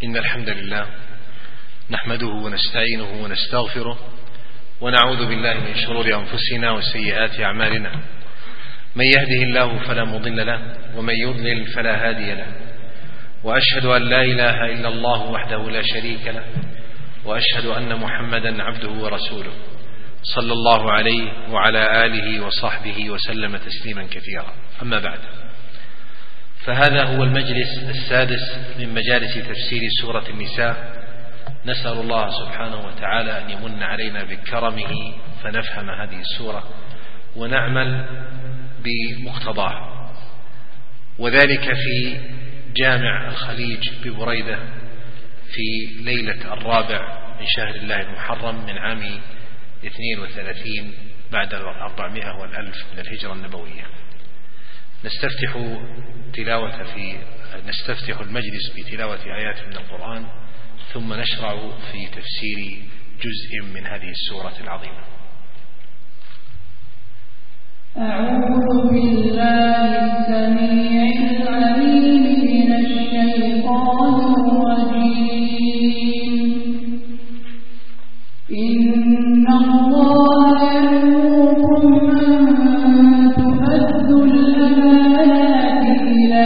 إن الحمد لله نحمده ونستعينه ونستغفره ونعوذ بالله من شرور أنفسنا وسيئات أعمالنا. من يهده الله فلا مضل له ومن يضلل فلا هادي له، وأشهد أن لا إله إلا الله وحده لا شريك له، وأشهد أن محمدا عبده ورسوله صلى الله عليه وعلى آله وصحبه وسلم تسليما كثيرا. أما بعد، فهذا هو المجلس السادس من مجالس تفسير سورة النساء. نسأل الله سبحانه وتعالى أن يمن علينا بكرمه فنفهم هذه السورة ونعمل بمقتضاها، وذلك في جامع الخليج ببريدة في ليلة 4 من شهر الله المحرم من عام 32 بعد 400 والألف من الهجرة النبوية. نستفتح المجلس بتلاوة آيات من القرآن، ثم نشرع في تفسير جزء من هذه السورة العظيمة. أعوذ بالله السميع العليم من الشيطان الرجيم. إن الله يأمركم أن تؤدوا الأمانات إلى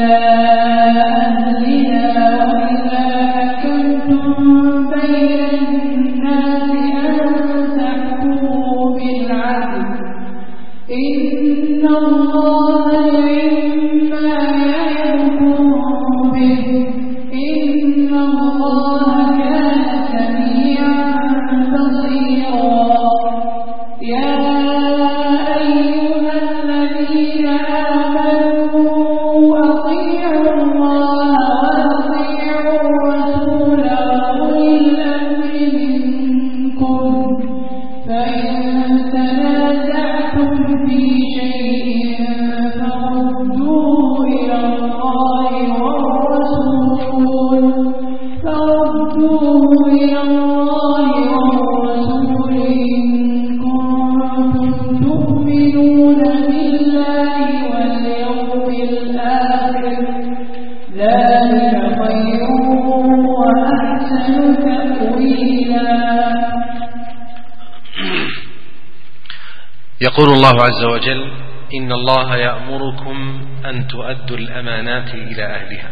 أهلها وإذا حكمتم بين الناس أن تحكموا بالعدل. إن الله نعم ما يعظكم به. إن الله كان سميعا بصيرا. يا أيها الذين آمنوا أطيعوا الله وأطيعوا الرسول وأولي الأمر منكم، فإن تنازعتم في شيء فردوه إلى الله والرسول إن كنتم تؤمنون بالله واليوم الآخر، ذلك خير وأحسن تأويلا. يقول الله عز وجل: إن الله يأمركم أن تؤدوا الأمانات إلى أهلها.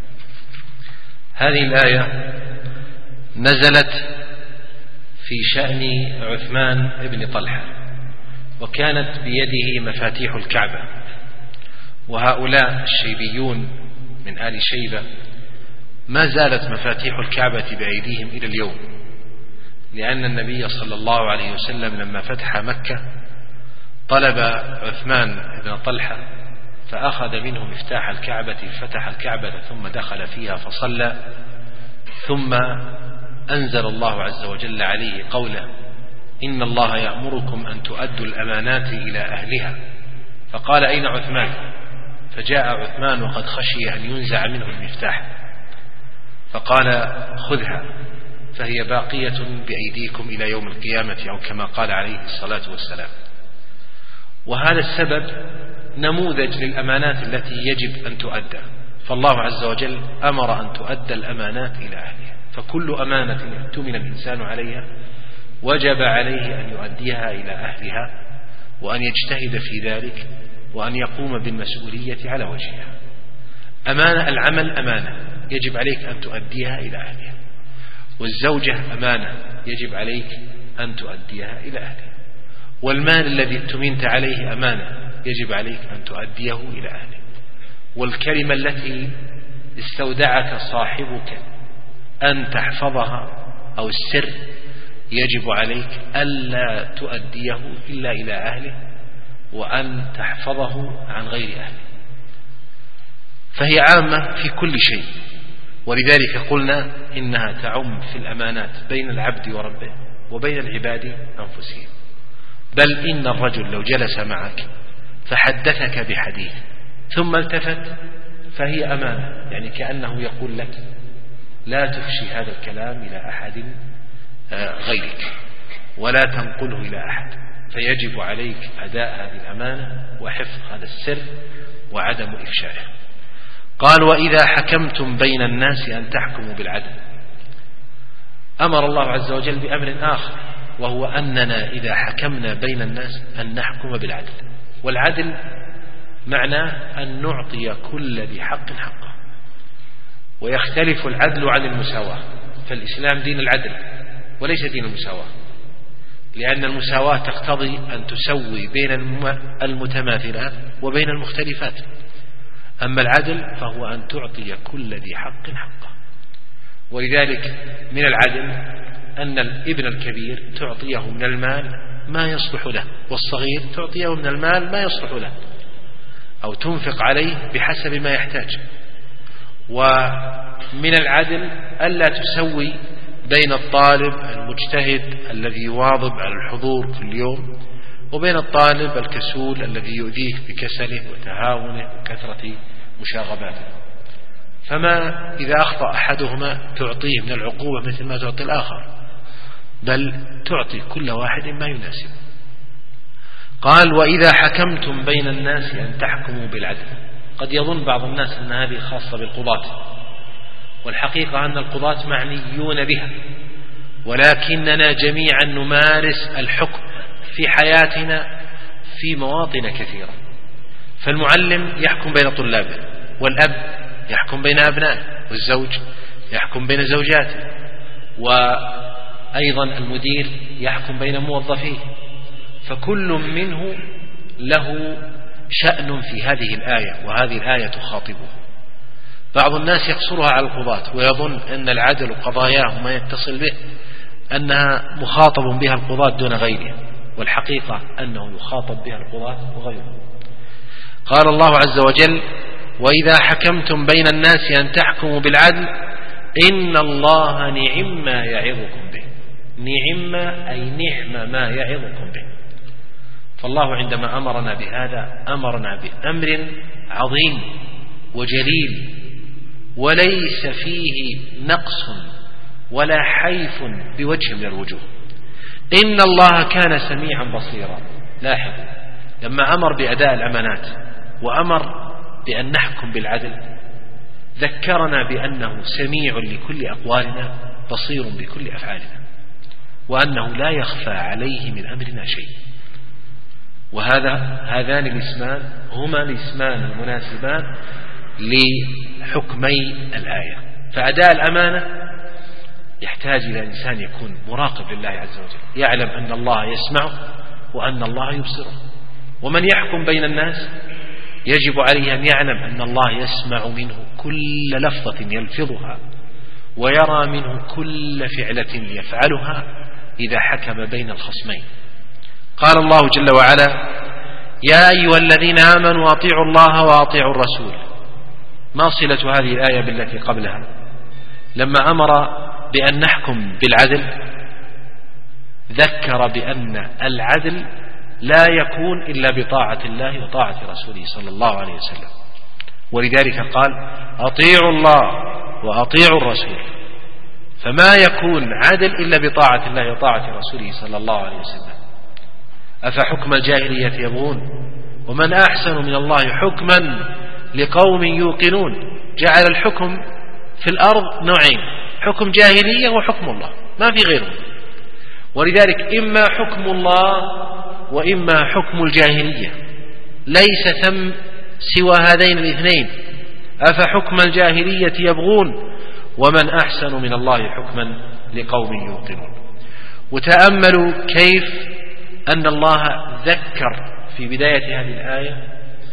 هذه الآية نزلت في شأن عثمان بن طلحة، وكانت بيده مفاتيح الكعبة، وهؤلاء الشيبيون من آل شيبة ما زالت مفاتيح الكعبة بأيديهم إلى اليوم، لأن النبي صلى الله عليه وسلم لما فتح مكة طلب عثمان بن طلحة فأخذ منه مفتاح الكعبة، فتح الكعبة ثم دخل فيها فصلى، ثم أنزل الله عز وجل عليه قوله: إن الله يأمركم أن تؤدوا الأمانات إلى أهلها. فقال: أين عثمان؟ فجاء عثمان وقد خشي أن ينزع منه المفتاح، فقال: خذها فهي باقية بأيديكم إلى يوم القيامة، أو كما قال عليه الصلاة والسلام. وهذا السبب نموذج للأمانات التي يجب أن تؤدى، فالله عز وجل أمر أن تؤدى الأمانات إلى أهلها، فكل أمانة اؤتمن الإنسان عليها وجب عليه أن يؤديها إلى أهلها، وأن يجتهد في ذلك، وأن يقوم بالمسؤولية على وجهها. أمانة العمل أمانة يجب عليك أن تؤديها إلى أهلها، والزوجة أمانة يجب عليك أن تؤديها إلى أهلها، والمال الذي اؤتمنت عليه أمانة يجب عليك أن تؤديه إلى أهله، والكلمة التي استودعك صاحبك أن تحفظها أو السر يجب عليك ألا تؤديه إلا إلى أهله، وأن تحفظه عن غير أهله، فهي عامة في كل شيء. ولذلك قلنا إنها تعم في الأمانات بين العبد وربه وبين العباد أنفسهم. بل إن الرجل لو جلس معك فحدثك بحديث ثم التفت فهي أمانة، يعني كأنه يقول لك لا تفشي هذا الكلام إلى أحد غيرك ولا تنقله إلى أحد، فيجب عليك أداء هذه الأمانة وحفظ هذا السر وعدم إفشائه. قال وإذا حكمتم بين الناس أن تحكموا بالعدل. أمر الله عز وجل بأمر آخر، وهو أننا إذا حكمنا بين الناس أن نحكم بالعدل. والعدل معناه أن نعطي كل ذي حق حقه. ويختلف العدل عن المساواة، فالإسلام دين العدل وليس دين المساواة، لأن المساواة تقتضي أن تسوي بين المتماثلات وبين المختلفات. أما العدل فهو أن تعطي كل ذي حق حقه. ولذلك من العدل أن الابن الكبير تعطيه من المال ما يصلح له، والصغير تعطيه من المال ما يصلح له، أو تنفق عليه بحسب ما يحتاج. ومن العدل ألا تسوي بين الطالب المجتهد الذي يواظب على الحضور في اليوم وبين الطالب الكسول الذي يؤذيك بكسله وتهاونه وكثرة مشاغباته. فما إذا أخطأ أحدهما تعطيه من العقوبة مثل ما تعطي الآخر، بل تعطي كل واحد ما يناسب. قال وإذا حكمتم بين الناس أن تحكموا بالعدل. قد يظن بعض الناس أن هذه خاصة بالقضاة، والحقيقة أن القضاة معنيون بها، ولكننا جميعا نمارس الحكم في حياتنا في مواطن كثيرة. فالمعلم يحكم بين طلابه، والأب يحكم بين أبنائه، والزوج يحكم بين زوجاته، وأيضا المدير يحكم بين موظفيه. فكل منه له شأن في هذه الآية، وهذه الآية تخاطبه. بعض الناس يقصرها على القضاة ويظن أن العدل وقضاياه ما يتصل به أنها مخاطب بها القضاة دون غيره، والحقيقة أنه يخاطب بها القضاة وغيره. قال الله عز وجل وإذا حكمتم بين الناس أن تحكموا بالعدل إن الله نعم ما يعظكم به. نعم أي نعم ما يعظكم به. فالله عندما أمرنا بهذا أمرنا بأمر عظيم وجليل، وليس فيه نقص ولا حيف بوجه من الوجوه. إن الله كان سميعا بصيرا. لاحظوا لما أمر بأداء الأمانات وأمر بأن نحكم بالعدل ذكرنا بأنه سميع لكل أقوالنا بصير بكل أفعالنا، وأنه لا يخفى عليه من أمرنا شيء. هذان الاسمان هما الاسمان المناسبان لحكمي الآية. فأداء الأمانة يحتاج إلى إنسان يكون مراقب لله عز وجل، يعلم أن الله يسمعه وأن الله يبصره. ومن يحكم بين الناس يجب عليه أن يعلم أن الله يسمع منه كل لفظة يلفظها، ويرى منه كل فعلة يفعلها إذا حكم بين الخصمين. قال الله جل وعلا يا أيها الذين آمنوا أطيعوا الله وأطيعوا الرسول. ما صلة هذه الآية بالتي قبلها؟ لما أمر بأن نحكم بالعدل ذكر بأن العدل لا يكون إلا بطاعة الله وطاعة رسوله صلى الله عليه وسلم، ولذلك قال أطيعوا الله وأطيعوا الرسول. فما يكون عدل إلا بطاعة الله وطاعة رسوله صلى الله عليه وسلم. أفحكم الجاهلية يبغون ومن أحسن من الله حكما لقوم يوقنون. جعل الحكم في الأرض نوعين، حكم جاهلية وحكم الله، ما في غيره. ولذلك إما حكم الله وإما حكم الجاهلية، ليس ثم سوى هذين الاثنين. أفحكم الجاهلية يبغون ومن أحسن من الله حكما لقوم يوقنون. وتأملوا كيف أن الله ذكر في بداية هذه الآية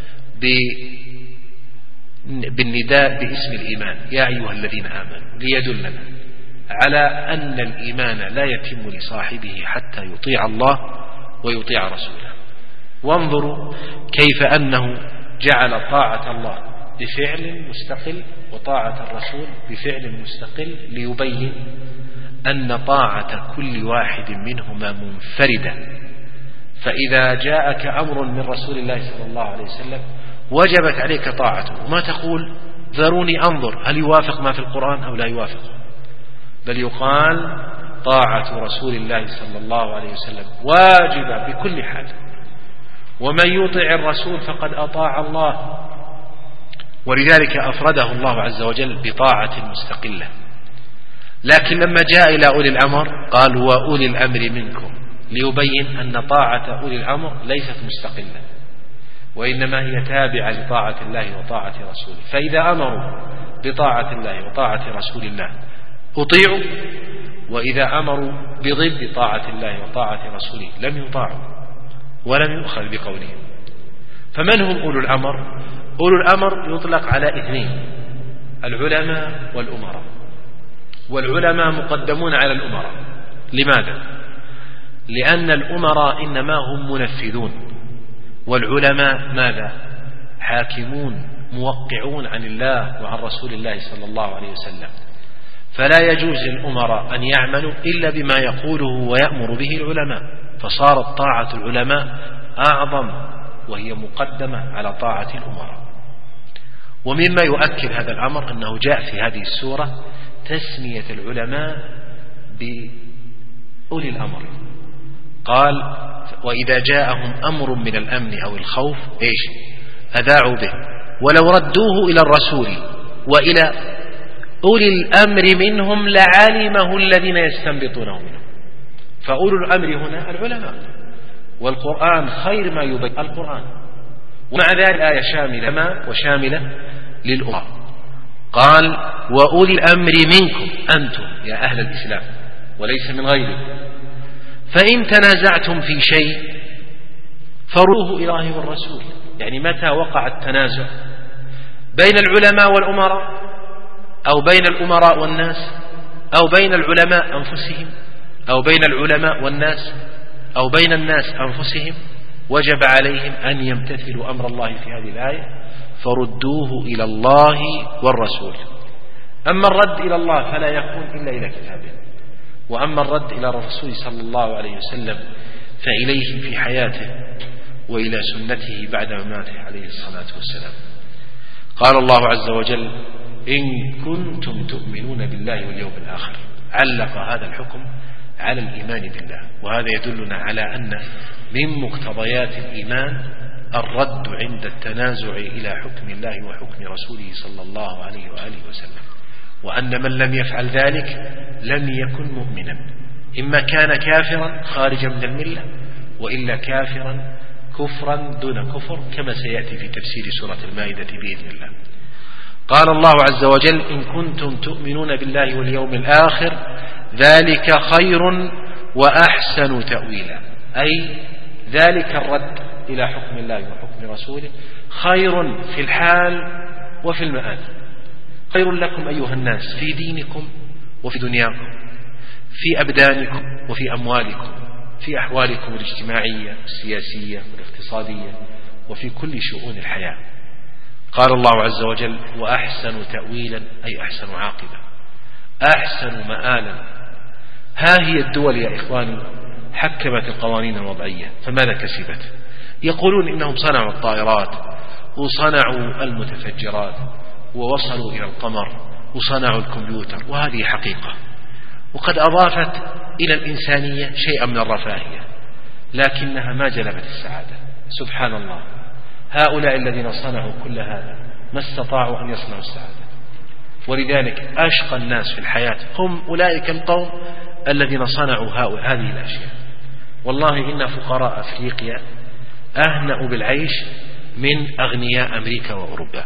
بالنداء باسم الإيمان يا أيها الذين آمنوا، ليدلنا على أن الإيمان لا يتم لصاحبه حتى يطيع الله ويطيع رسوله. وانظروا كيف أنه جعل طاعة الله بفعل مستقل وطاعة الرسول بفعل مستقل، ليبين أن طاعة كل واحد منهما منفردة. فإذا جاءك أمر من رسول الله صلى الله عليه وسلم وجبت عليك طاعته، وما تقول ذروني أنظر هل يوافق ما في القرآن أو لا يوافق، بل يقال طاعة رسول الله صلى الله عليه وسلم واجبة بكل حال. ومن يطع الرسول فقد أطاع الله، ولذلك أفرده الله عز وجل بطاعة مستقلة. لكن لما جاء إلى أولي الأمر قال وأولي الأمر منكم، ليبين أن طاعة أولي الأمر ليست مستقلة، وإنما هي تابعة لطاعة الله وطاعة رسوله. فإذا أمروا بطاعة الله وطاعة رسول الله أطيعوا، وإذا أمروا بضد طاعة الله وطاعة رسوله لم يطاعوا ولم يؤخذ بقولهم. فمن هم أولو الأمر؟ أولو الأمر يطلق على اثنين: العلماء والأمراء. والعلماء مقدمون على الأمراء. لماذا؟ لأن الأمراء إنما هم منفذون، والعلماء ماذا؟ حاكمون موقعون عن الله وعن رسول الله صلى الله عليه وسلم. فلا يجوز للأمراء أن يعملوا إلا بما يقوله ويأمر به العلماء، فصارت طاعة العلماء أعظم وهي مقدمة على طاعة الأمراء. ومما يؤكد هذا الأمر أنه جاء في هذه السورة تسمية العلماء بأولي الأمر. قال وإذا جاءهم أمر من الأمن أو الخوف أذاعوا به ولو ردوه إلى الرسول وإلى أولي الأمر منهم لعلمه الذين يستنبطونه منهم. فأولو الأمر هنا العلماء، والقرآن خير ما يبين القرآن. ومع ذلك الآية شاملة ما وشاملة للأمة. قال وأولي الأمر منكم أنتم يا أهل الإسلام وليس من غيركم، فإن تنازعتم في شيء فروه إلى الله والرسول. يعني متى وقع التنازع بين العلماء والأمراء، أو بين الأمراء والناس، أو بين العلماء أنفسهم، أو بين العلماء والناس، أو بين الناس أنفسهم، وجب عليهم أن يمتثلوا أمر الله في هذه الآية فردوه إلى الله والرسول. أما الرد إلى الله فلا يكون إلا إلى كتابه، وأما الرد إلى الرسول صلى الله عليه وسلم فإليه في حياته وإلى سنته بعد مماته عليه الصلاة والسلام. قال الله عز وجل إن كنتم تؤمنون بالله واليوم الآخر. علق هذا الحكم على الإيمان بالله، وهذا يدلنا على أن من مقتضيات الإيمان الرد عند التنازع إلى حكم الله وحكم رسوله صلى الله عليه وآله وسلم، وأن من لم يفعل ذلك لم يكن مؤمنا، إما كان كافرا خارجا من الملة، وإلا كافرا كفرا دون كفر، كما سيأتي في تفسير سورة المائدة بإذن الله. قال الله عز وجل إن كنتم تؤمنون بالله واليوم الآخر ذلك خير وأحسن تأويلا، أي ذلك الرد إلى حكم الله وحكم رسوله خير في الحال وفي المآل. خير لكم أيها الناس في دينكم وفي دنياكم، في أبدانكم وفي أموالكم، في أحوالكم الاجتماعية والسياسية والاقتصادية وفي كل شؤون الحياة. قال الله عز وجل وأحسن تأويلا أي أحسن عاقبة، أحسن مآلا. ها هي الدول يا إخواني حكمت القوانين الوضعية، فماذا كسبت؟ يقولون إنهم صنعوا الطائرات وصنعوا المتفجرات ووصلوا إلى القمر وصنعوا الكمبيوتر، وهذه حقيقة، وقد أضافت إلى الإنسانية شيئا من الرفاهية، لكنها ما جلبت السعادة. سبحان الله، هؤلاء الذين صنعوا كل هذا ما استطاعوا أن يصنعوا السعادة. ولذلك أشقى الناس في الحياة هم أولئك القوم الذين صنعوا هذه الأشياء. والله إن فقراء أفريقيا أهنأوا بالعيش من أغنياء أمريكا وأوروبا،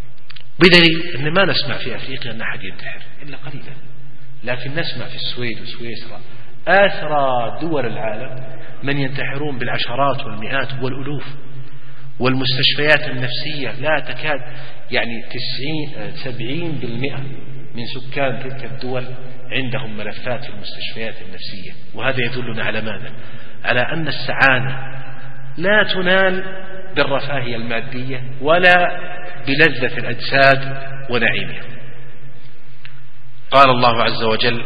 بدليل أن ما نسمع في أفريقيا أن أحد ينتحر إلا قليلا، لكن نسمع في السويد وسويسرا آثرى دول العالم من ينتحرون بالعشرات والمئات والألوف. والمستشفيات النفسية لا تكاد 70% من سكان تلك الدول عندهم ملفات في المستشفيات النفسية. وهذا يدلنا على ماذا؟ على أن السعادة لا تنال بالرفاهية المادية ولا بلذة الأجساد ونعيمها. قال الله عز وجل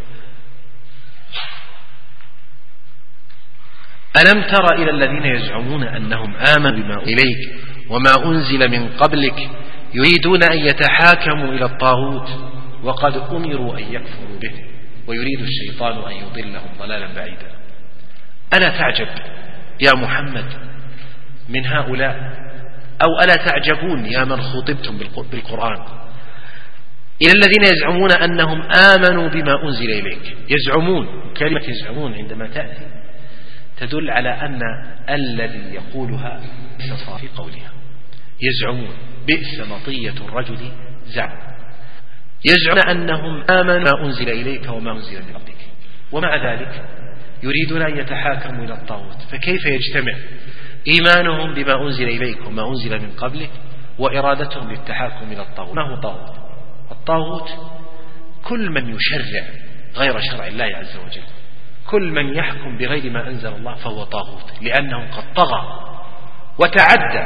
ألم تر إلى الذين يزعمون أنهم آمنوا بما إليك وما أنزل من قبلك يريدون أن يتحاكموا إلى الطاغوت وقد أمروا أن يكفروا به ويريد الشيطان أن يضلهم ضلالا بعيدا. ألا تعجب يا محمد من هؤلاء أو ألا تعجبون يا من خطبتم بالقرآن إلى الذين يزعمون أنهم آمنوا بما أنزل إليك. يزعمون، كلمة يزعمون عندما تأتي تدل على أن الذي يقولها صفا في قولها. يزعمون بئس مطية الرجل زعم. يزعمون أنهم آمنوا بما أنزل إليك وما أنزل من قبلك، ومع ذلك يريدون أن يتحاكموا إلى الطاغوت. فكيف يجتمع إيمانهم بما أنزل إليك وما أنزل من قبلك وإرادتهم للتحاكم إلى الطاغوت؟ ما هو الطاغوت؟ الطاغوت كل من يشرع غير شرع الله عز وجل، كل من يحكم بغير ما أنزل الله فهو طاغوت، لأنه قد طغى وتعدى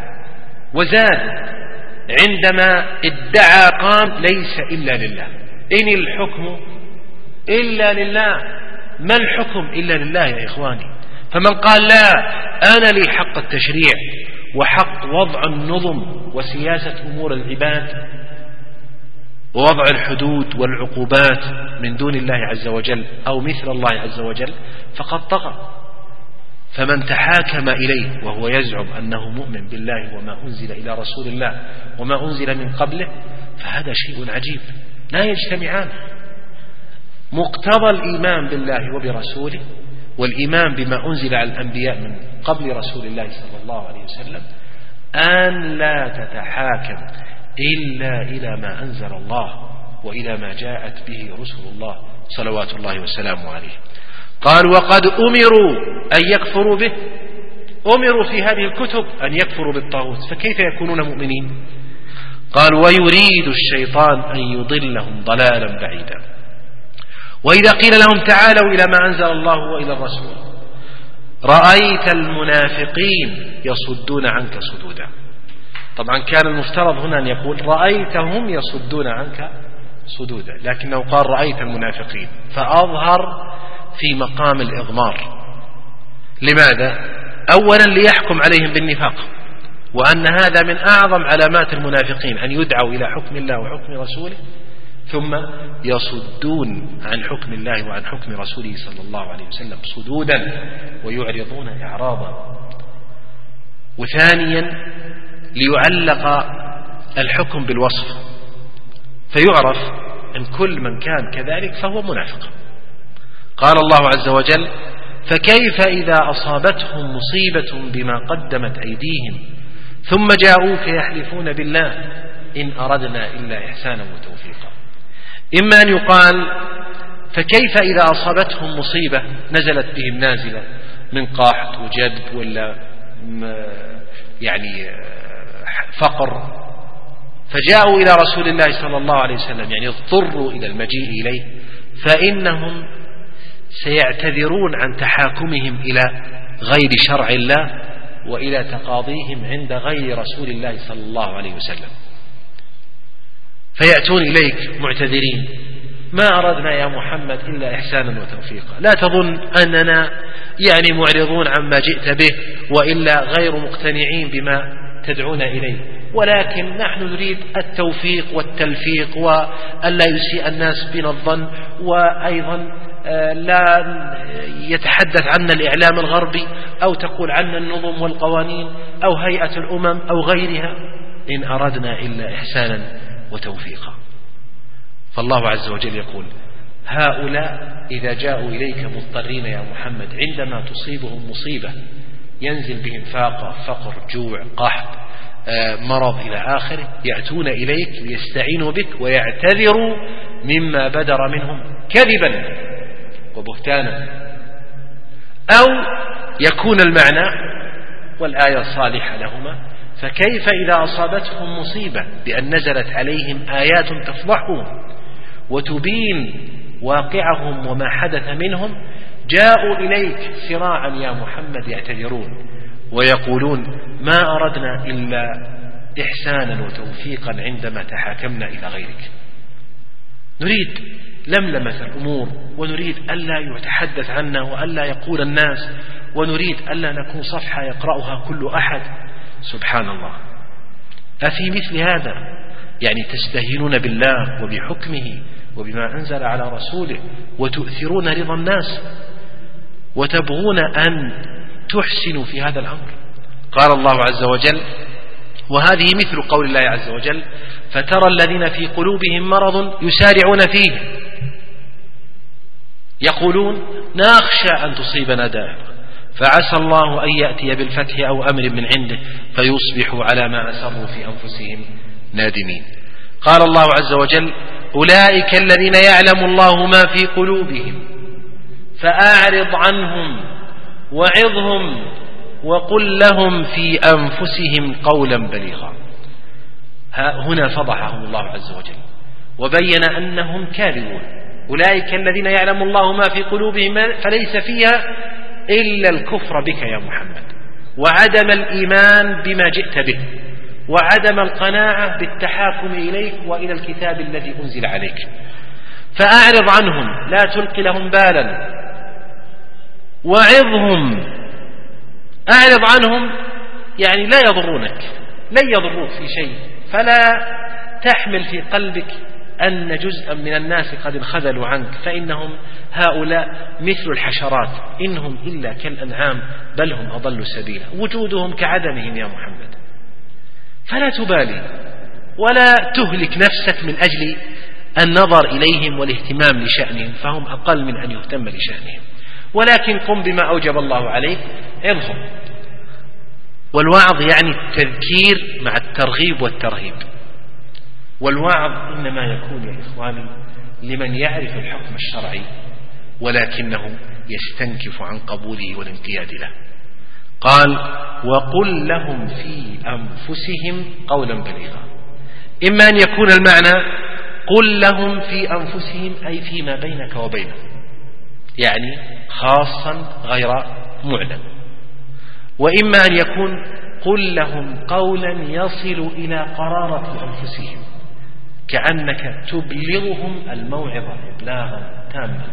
وزاد عندما ادعى قام ليس إلا لله، إن الحكم إلا لله. ما الحكم إلا لله يا إخواني؟ فمن قال لا أنا لي حق التشريع وحق وضع النظم وسياسة أمور العباد ووضع الحدود والعقوبات من دون الله عز وجل أو مثل الله عز وجل فقد طغى. فمن تحاكم إليه وهو يزعم أنه مؤمن بالله وما أنزل إلى رسول الله وما أنزل من قبله فهذا شيء عجيب، لا يجتمعان. مقتضى الإيمان بالله وبرسوله والإيمان بما أنزل على الأنبياء من قبل رسول الله صلى الله عليه وسلم أن لا تتحاكم إلا إلى ما أنزل الله وإلى ما جاءت به رسل الله صلوات الله وسلامه عليه. قال وقد أمروا أن يكفروا به، أمروا في هذه الكتب أن يكفروا بالطاغوت، فكيف يكونون مؤمنين؟ قال ويريد الشيطان أن يضلهم ضلالا بعيدا. وإذا قيل لهم تعالوا إلى ما أنزل الله وإلى الرسول رأيت المنافقين يصدون عنك صدودا. طبعا كان المفترض هنا أن يقول رأيتهم يصدون عنك صدودا، لكنه قال رأيت المنافقين، فأظهر في مقام الإضمار. لماذا؟ أولا ليحكم عليهم بالنفاق، وأن هذا من أعظم علامات المنافقين أن يدعوا إلى حكم الله وحكم رسوله ثم يصدون عن حكم الله وعن حكم رسوله صلى الله عليه وسلم صدودا ويعرضون إعراضا. وثانيا ليعلق الحكم بالوصف فيعرف أن كل من كان كذلك فهو منافق. قال الله عز وجل فكيف إذا أصابتهم مصيبة بما قدمت أيديهم ثم جاءوك يحلفون بالله إن أردنا إلا إحسانا وتوفيقا. إما أن يقال فكيف إذا أصابتهم مصيبة نزلت بهم نازلة من قحط وجدب ولا يعني فقر فجاءوا إلى رسول الله صلى الله عليه وسلم يعني اضطروا إلى المجيء إليه فإنهم سيعتذرون عن تحاكمهم إلى غير شرع الله وإلى تقاضيهم عند غير رسول الله صلى الله عليه وسلم، فيأتون إليك معتذرين ما أردنا يا محمد إلا إحسانا وتوفيقا، لا تظن أننا يعني معرضون عما جئت به وإلا غير مقتنعين بما تدعون إليه، ولكن نحن نريد التوفيق والتلفيق وألا يسيء الناس بنا الظن، وأيضا لا يتحدث عنا الإعلام الغربي أو تقول عنا النظم والقوانين أو هيئة الأمم أو غيرها، إن أردنا إلا إحسانا وتوفيقا. فالله عز وجل يقول هؤلاء إذا جاءوا إليك مضطرين يا محمد عندما تصيبهم مصيبة ينزل بهم فاقة فقر جوع قحط مرض إلى آخره يأتون إليك ليستعينوا بك ويعتذروا مما بدر منهم كذبا وبهتانا، أو يكون المعنى والآية الصالحة لهما فكيف إذا أصابتهم مصيبة بأن نزلت عليهم آيات تفضحهم وتبين واقعهم وما حدث منهم جاءوا إليك سراعا يا محمد يعتذرون ويقولون ما أردنا إلا إحسانا وتوفيقا عندما تحاكمنا إلى غيرك. نريد لملمة الأمور ونريد ألا يتحدث عنا وألا يقول الناس ونريد ألا نكون صفحة يقرأها كل أحد. سبحان الله، أفي مثل هذا يعني تستهينون بالله وبحكمه وبما أنزل على رسوله وتؤثرون رضا الناس وتبغون أن تحسنوا في هذا الأمر. قال الله عز وجل وهذه مثل قول الله عز وجل: فترى الذين في قلوبهم مرض يسارعون فيه يقولون نخشى أن تصيبنا دائرة فعسى الله أن يأتي بالفتح أو أمر من عنده فيصبحوا على ما أسروا في أنفسهم نادمين. قال الله عز وجل: أولئك الذين يعلم الله ما في قلوبهم فأعرض عنهم وعظهم وقل لهم في أنفسهم قولا بليغا. هنا فضحهم الله عز وجل وبين أنهم كاذبون. أولئك الذين يعلم الله ما في قلوبهم فليس فيها إلا الكفر بك يا محمد، وعدم الإيمان بما جئت به، وعدم القناعة بالتحاكم إليك وإلى الكتاب الذي أنزل عليك. فأعرض عنهم، لا تلقي لهم بالا، وعظهم. أعرض عنهم يعني لا يضرونك، لن يضروك في شيء، فلا تحمل في قلبك أن جزءا من الناس قد انخذلوا عنك، فإنهم هؤلاء مثل الحشرات إنهم إلا كالأنعام بل هم أضل سبيلا، وجودهم كعدمهم يا محمد. فلا تبالي ولا تهلك نفسك من أجل النظر إليهم والاهتمام لشأنهم، فهم أقل من أن يهتم لشأنهم، ولكن قم بما أوجب الله عليك، عظهم. والوعظ يعني التذكير مع الترغيب والترهيب، والوعظ إنما يكون يا إخواني لمن يعرف الحكم الشرعي ولكنه يستنكف عن قبوله والانقياد له. قال: وقل لهم في أنفسهم قولا بليغا. إما أن يكون المعنى قل لهم في أنفسهم أي فيما بينك وبينهم، يعني خاصا غير معلن، وإما أن يكون قل لهم قولا يصل إلى قرارة أنفسهم، كأنك تبلغهم الموعظة إبلاغا تاما.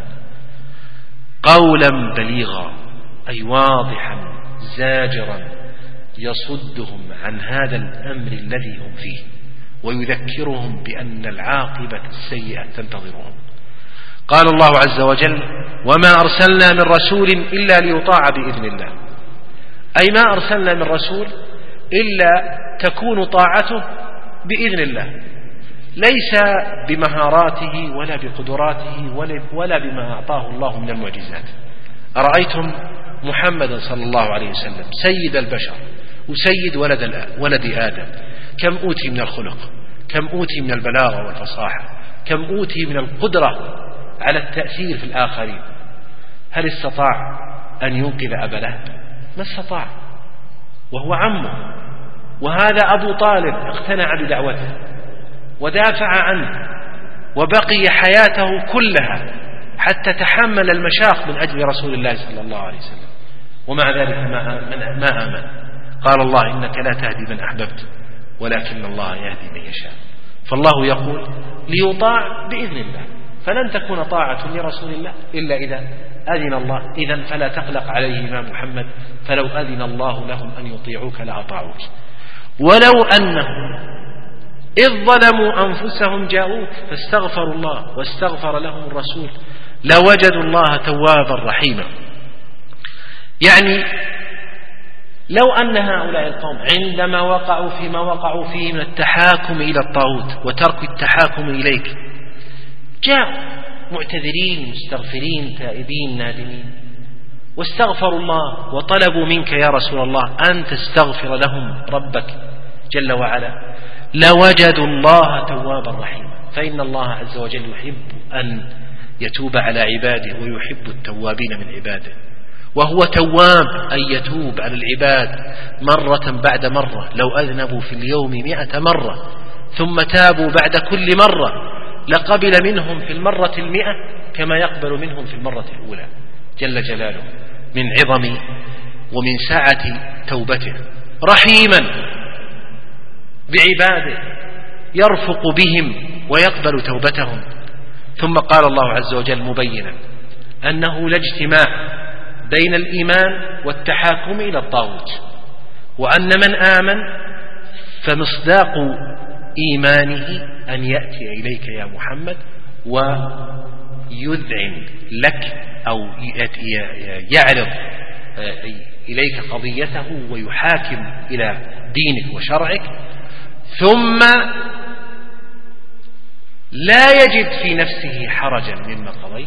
قولا بليغا أي واضحا زاجرا يصدهم عن هذا الأمر الذي هم فيه، ويذكرهم بأن العاقبة السيئة تنتظرهم. قال الله عز وجل: وما أرسلنا من رسول إلا ليطاع بإذن الله، أي ما أرسلنا من رسول إلا تكون طاعته بإذن الله، ليس بمهاراته ولا بقدراته ولا بما أعطاه الله من المعجزات. أرأيتم محمد صلى الله عليه وسلم سيد البشر وسيد ولد آدم، كم أوتي من الخلق، كم أوتي من البلاغة والفصاحة، كم أوتي من القدرة على التأثير في الآخرين. هل استطاع أن ينقذ أبا لهب؟ ما استطاع، وهو عمه، وهذا أبو طالب اقتنع بدعوته ودافع عنه وبقي حياته كلها حتى تحمل المشاق من أجل رسول الله صلى الله عليه وسلم، ومع ذلك ما آمن. قال الله: إنك لا تهدي من أحببت ولكن الله يهدي من يشاء. فالله يقول ليطاع بإذن الله، فلن تكون طاعة لرسول الله إلا إذا أذن الله. إذن فلا تقلق عليه يا محمد، فلو أذن الله لهم أن يطيعوك لأطاعوك. ولو أنهم إذ ظلموا أنفسهم جاءوك فاستغفروا الله واستغفر لهم الرسول لوجدوا الله توابا رحيما. يعني لو أن هؤلاء القوم عندما وقعوا فيما وقعوا فيه من التحاكم إلى الطاغوت وترك التحاكم إليك جاءوا معتذرين مستغفرين تائبين نادمين واستغفروا الله وطلبوا منك يا رسول الله أن تستغفر لهم ربك جل وعلا، لوجدوا الله توابا رحيما. فإن الله عز وجل يحب أن يتوب على عباده ويحب التوابين من عباده، وهو تواب أن يتوب على العباد مرة بعد مرة. لو أذنبوا في اليوم 100 مرة ثم تابوا بعد كل مرة لقبل منهم في المرة 100 كما يقبل منهم في المرة الأولى جل جلاله، من عظم ومن سعة توبته. رحيما بعباده يرفق بهم ويقبل توبتهم. ثم قال الله عز وجل مبينا أنه لا اجتماع بين الإيمان والتحاكم إلى الطاغوت، وأن من آمن فمصداق إيمانه أن يأتي إليك يا محمد ويذعن لك أو يعرض إليك قضيته ويحاكم إلى دينك وشرعك، ثم لا يجد في نفسه حرجا مما قضيت،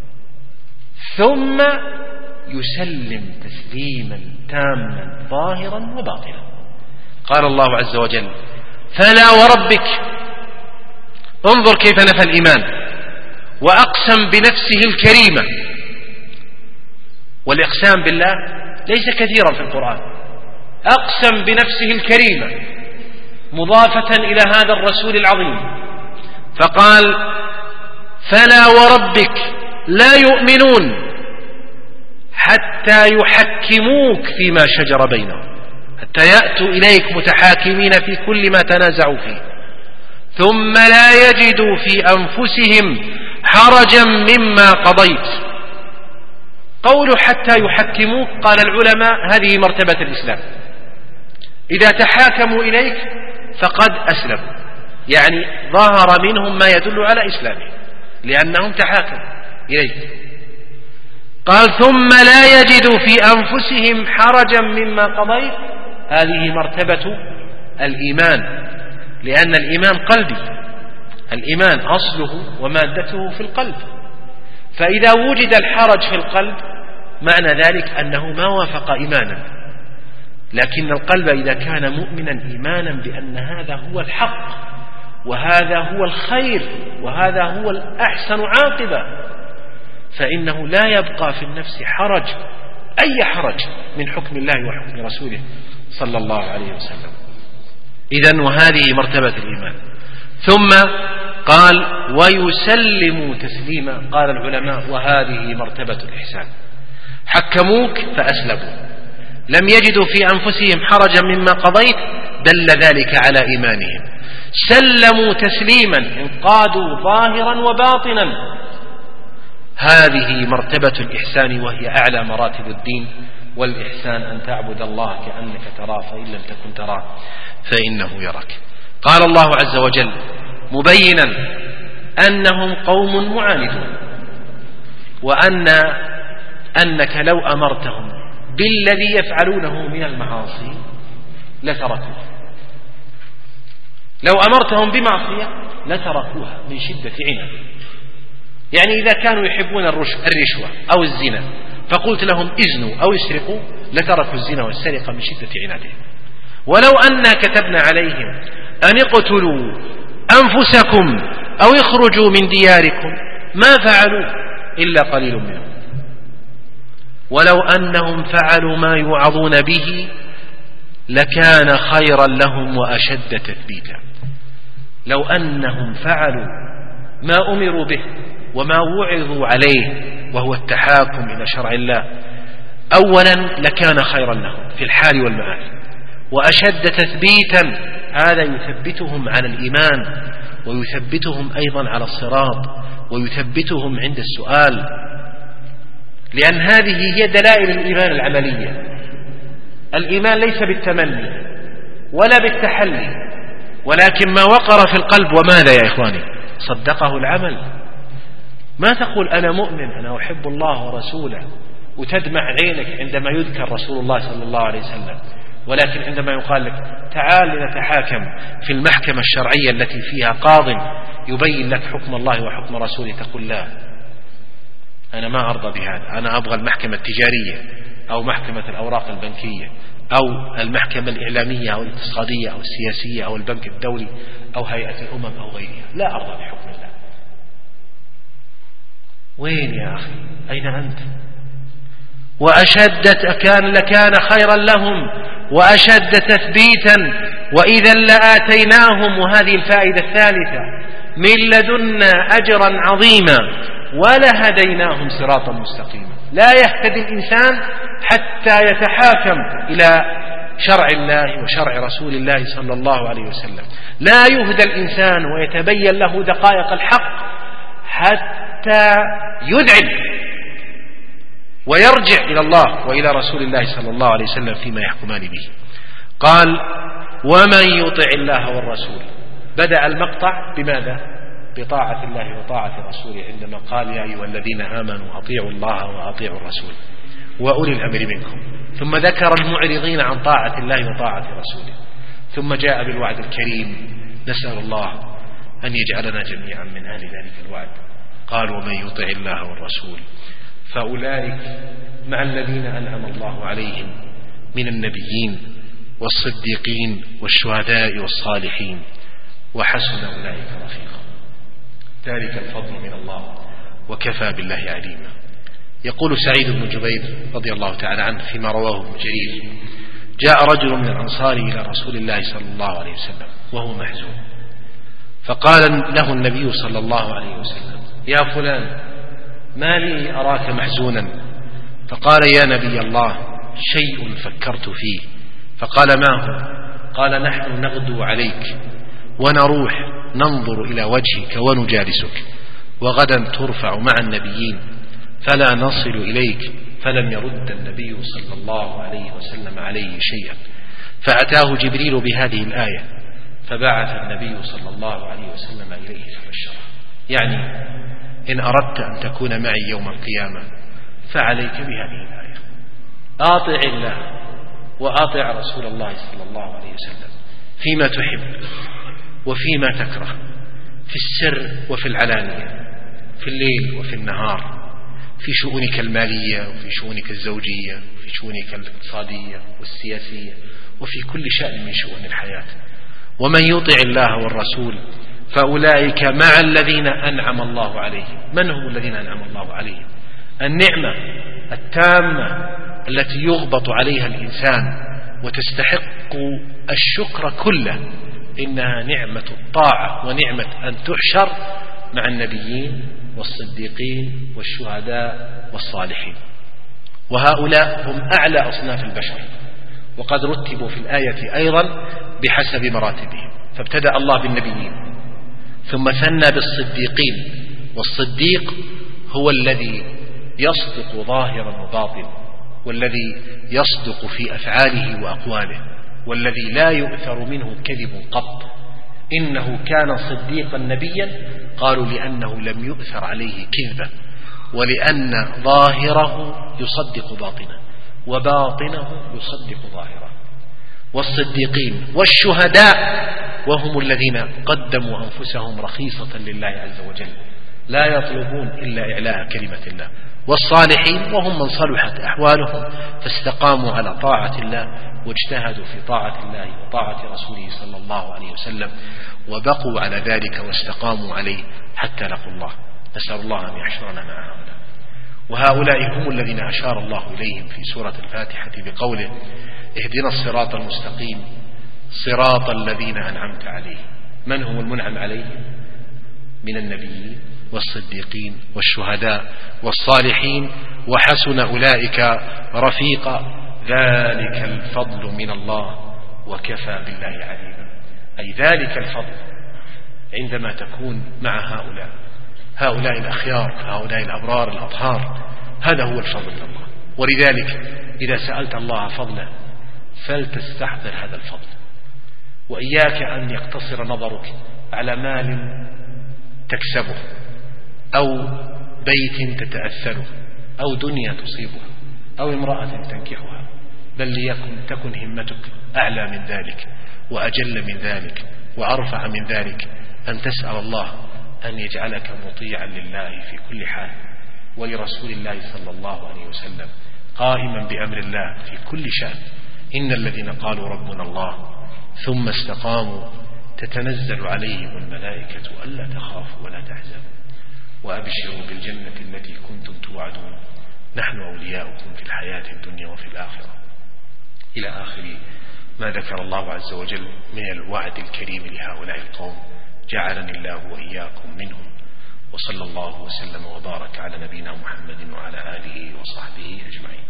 ثم يسلم تسليما تاما ظاهرا وباطنا. قال الله عز وجل: فلا وربك. انظر كيف نفى الإيمان وأقسم بنفسه الكريمة. والإقسام بالله ليس كثيرا في القرآن. أقسم بنفسه الكريمة مضافة إلى هذا الرسول العظيم، فقال: فلا وربك لا يؤمنون حتى يحكموك فيما شجر بينهم، حتى يأتوا إليك متحاكمين في كل ما تنازعوا فيه، ثم لا يجدوا في أنفسهم حرجا مما قضيت. قول حتى يحكموك، قال العلماء هذه مرتبة الإسلام. إذا تحاكموا إليك فقد أسلموا، يعني ظهر منهم ما يدل على إسلامهم لأنهم تحاكموا إليك. قال: ثم لا يجدوا في أنفسهم حرجا مما قضيت. هذه مرتبة الإيمان، لأن الإيمان قلبي، الإيمان أصله ومادته في القلب، فإذا وجد الحرج في القلب معنى ذلك أنه ما وافق إيمانا. لكن القلب إذا كان مؤمنا إيمانا بأن هذا هو الحق وهذا هو الخير وهذا هو الأحسن عاقبة، فإنه لا يبقى في النفس حرج، أي حرج من حكم الله وحكم رسوله صلى الله عليه وسلم. إذن وهذه مرتبة الإيمان. ثم قال: ويسلم تسليما. قال العلماء وهذه مرتبة الإحسان. حكموك فأسلموا، لم يجدوا في أنفسهم حرجا مما قضيت، دل ذلك على إيمانهم. سلموا تسليما، انقادوا ظاهرا وباطنا. هذه مرتبة الإحسان، وهي أعلى مراتب الدين. والإحسان أن تعبد الله كأنك تراه، فإن لم تكن تراه فإنه يراك. قال الله عز وجل مبينا أنهم قوم معاندون، وأنك لو أمرتهم بالذي يفعلونه من المعاصي لتركوه. لو أمرتهم بمعصية لتركوها من شدة عناد. يعني إذا كانوا يحبون الرشوة أو الزنا فقلت لهم ازنوا أو اسرقوا لتركوا الزنا والسرقة من شدة عنادهم. ولو أننا كتبنا عليهم أن اقتلوا أنفسكم أو اخرجوا من دياركم ما فعلوا إلا قليل منهم. ولو أنهم فعلوا ما يوعظون به لكان خيرا لهم وأشد تثبيتا. لو أنهم فعلوا ما أمروا به وما وعظوا عليه وهو التحاكم إلى شرع الله، أولا لكان خيرا لهم في الحال والمآل، وأشد تثبيتا. هذا يثبتهم على الإيمان، ويثبتهم أيضا على الصراط، ويثبتهم عند السؤال، لأن هذه هي دلائل الإيمان العملية. الإيمان ليس بالتمني ولا بالتحلي، ولكن ما وقر في القلب. وماذا يا إخواني؟ صدقه العمل. ما تقول أنا مؤمن، أنا أحب الله ورسوله، وتدمع عينك عندما يذكر رسول الله صلى الله عليه وسلم، ولكن عندما يقال لك تعال لنتحاكم في المحكمة الشرعية التي فيها قاض يبين لك حكم الله وحكم رسوله، تقول لا، أنا ما أرضى بهذا، أنا أبغى المحكمة التجارية أو محكمة الأوراق البنكية أو المحكمة الإعلامية أو الاقتصادية أو السياسية أو البنك الدولي أو هيئة الأمم أو غيرها. لا أرضى بحكم الله. وين يا أخي؟ أين أنت؟ لكان خيرا لهم وأشد تثبيتا، وإذا لآتيناهم، وهذه الفائدة الثالثة، من لدنا أجرا عظيما ولهديناهم صراطا مستقيما. لا يهتدي الإنسان حتى يتحاكم إلى شرع الله وشرع رسول الله صلى الله عليه وسلم. لا يهدى الإنسان ويتبين له دقائق الحق حتى يذعن ويرجع إلى الله وإلى رسول الله صلى الله عليه وسلم فيما يحكمان به. قال: ومن يطع الله والرسول. بدأ المقطع بماذا؟ بطاعة الله وطاعة رسوله، عندما قال يا أيها الذين آمنوا أطيعوا الله وأطيعوا الرسول وأولي الأمر منكم، ثم ذكر المعرضين عن طاعة الله وطاعة رسوله، ثم جاء بالوعد الكريم. نسأل الله أن يجعلنا جميعا من أهل ذلك الوعد. قال ومن يطع الله والرسول فأولئك مع الذين أنعم الله عليهم من النبيين والصديقين والشهداء والصالحين وحسن أولئك رفيقا. ذلك الفضل من الله وكفى بالله عليما. يقول سعيد بن جبير رضي الله تعالى عنه فيما رواه ابن جرير: جاء رجل من الأنصار إلى رسول الله صلى الله عليه وسلم وهو محزون، فقال له النبي صلى الله عليه وسلم: يا فلان، ما لي أراك محزونا؟ فقال: يا نبي الله، شيء فكرت فيه. فقال: ما هو؟ قال: نحن نغدو عليك ونروح ننظر إلى وجهك ونجالسك، وغدا ترفع مع النبيين فلا نصل إليك. فلم يرد النبي صلى الله عليه وسلم عليه شيئا، فأتاه جبريل بهذه الآية فبعث النبي صلى الله عليه وسلم إليه فبشره. يعني إن أردت أن تكون معي يوم القيامة فعليك بهذه الآية: أطع الله وأطع رسول الله صلى الله عليه وسلم فيما تحب وفيما تكره، في السر وفي العلانية، في الليل وفي النهار، في شؤونك المالية وفي شؤونك الزوجية وفي شؤونك الاقتصادية والسياسية وفي كل شأن من شؤون الحياة. ومن يطع الله والرسول فأولئك مع الذين أنعم الله عليهم. من هم الذين أنعم الله عليهم؟ النعمة التامة التي يغبط عليها الإنسان وتستحق الشكر كله، إنها نعمة الطاعة ونعمة أن تحشر مع النبيين والصديقين والشهداء والصالحين. وهؤلاء هم أعلى أصناف البشر، وقد رتبوا في الآية أيضا بحسب مراتبهم. فابتدأ الله بالنبيين ثم ثنى بالصديقين، والصديق هو الذي يصدق ظاهرا وباطنا، والذي يصدق في أفعاله وأقواله، والذي لا يؤثر منه كذب قط. إنه كان صديقا نبيا، قالوا لأنه لم يؤثر عليه كذبا، ولأن ظاهره يصدق باطنه وباطنه يصدق ظاهره. والصديقين والشهداء وهم الذين قدموا أنفسهم رخيصة لله عز وجل، لا يطلبون إلا إعلاء كلمة الله. والصالحين وهم من صلحت أحوالهم فاستقاموا على طاعة الله واجتهدوا في طاعة الله وطاعة رسوله صلى الله عليه وسلم، وبقوا على ذلك واستقاموا عليه حتى لقوا الله. نسأل الله أن يحشرنا مع هؤلاء. وهؤلاء هم الذين أشار الله إليهم في سورة الفاتحة بقوله: اهدنا الصراط المستقيم صراط الذين أنعمت عليهم. من هم المنعم عليهم؟ من النبيين والصديقين والشهداء والصالحين وحسن أولئك رفيقا. ذلك الفضل من الله وكفى بالله عليما. أي ذلك الفضل عندما تكون مع هؤلاء الأخيار، هؤلاء الأبرار الأطهار، هذا هو الفضل من الله. ولذلك إذا سألت الله فضله فلتستحضر هذا الفضل، وإياك أن يقتصر نظرك على مال تكسبه أو بيت تتأثره أو دنيا تصيبها أو امرأة تنكحها، بل تكن همتك أعلى من ذلك وأجل من ذلك وأرفع من ذلك، أن تسأل الله أن يجعلك مطيعا لله في كل حال ولرسول الله صلى الله عليه وسلم، قائما بأمر الله في كل شأن. إن الذين قالوا ربنا الله ثم استقاموا تتنزل عليهم الملائكة ألا تخافوا ولا تحزنوا وأبشروا بالجنة التي كنتم توعدون نحن أولياؤكم في الحياة الدنيا وفي الآخرة، إلى آخر ما ذكر الله عز وجل من الوعد الكريم لهؤلاء القوم. جعلني الله وإياكم منهم، وصلى الله وسلم وبارك على نبينا محمد وعلى آله وصحبه أجمعين.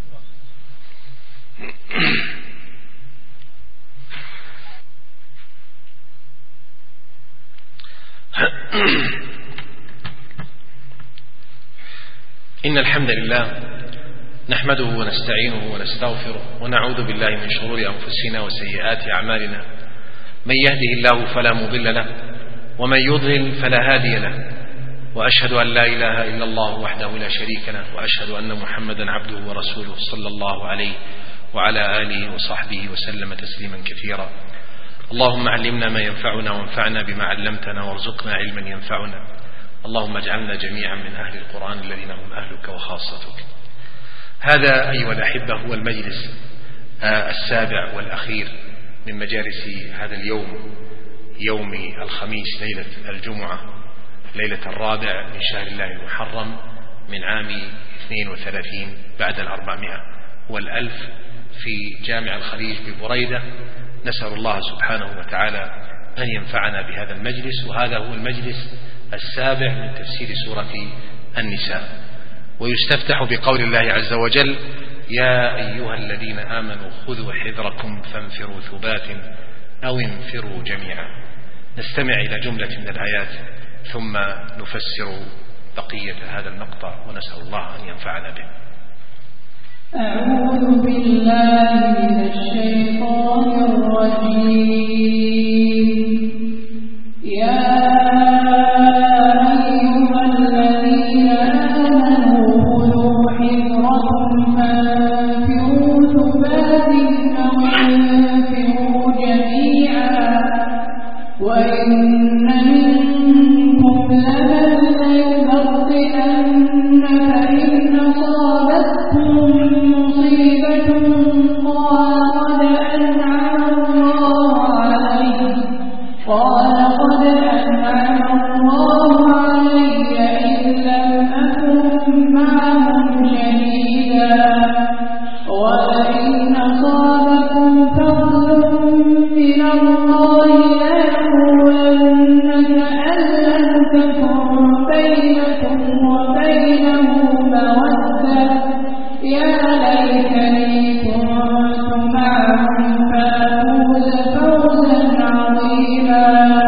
إن الحمد لله نحمده ونستعينه ونستغفره ونعوذ بالله من شرور أنفسنا وسيئات أعمالنا، من يهده الله فلا مضل له ومن يضلل فلا هادي له، وأشهد أن لا إله إلا الله وحده لا شريك له، وأشهد أن محمدا عبده ورسوله صلى الله عليه وعلى آله وصحبه وسلم تسليما كثيرا. اللهم علمنا ما ينفعنا وانفعنا بما علمتنا وارزقنا علما ينفعنا. اللهم اجعلنا جميعا من أهل القرآن الذين هم أهلك وخاصتك. هذا أيها الأحبة هو المجلس السابع والأخير من مجالس هذا اليوم، يوم الخميس، ليلة الجمعة، ليلة الرابع من شهر الله المحرم من عام 32 بعد 400 في جامع الخليج ببريدة. نسأل الله سبحانه وتعالى أن ينفعنا بهذا المجلس، وهذا هو المجلس السابع من تفسير سورة النساء. ويستفتح بقول الله عز وجل: يا أيها الذين آمنوا خذوا حذركم فانفروا ثبات أو انفروا جميعا. نستمع إلى جملة من الآيات ثم نفسر بقية هذا المقطع، ونسأل الله أن ينفعنا به. أعوذ بالله من الشيطان الرجيم. يا أيها الذين آمنوا خذوا حذركم فانفروا ثبات أو انفروا جميعا وإن منكم لمن ليبطئن فإن أصابتكم مصيبة قال قد أنعم الله علي إذ لم أكن معهم شهيدا ولئن أصابكم فضل من الله ليقولن كأن لم تكن بينكم وبينه مودة يا ليتني كنت معهم فأفوز فوزا عظيما.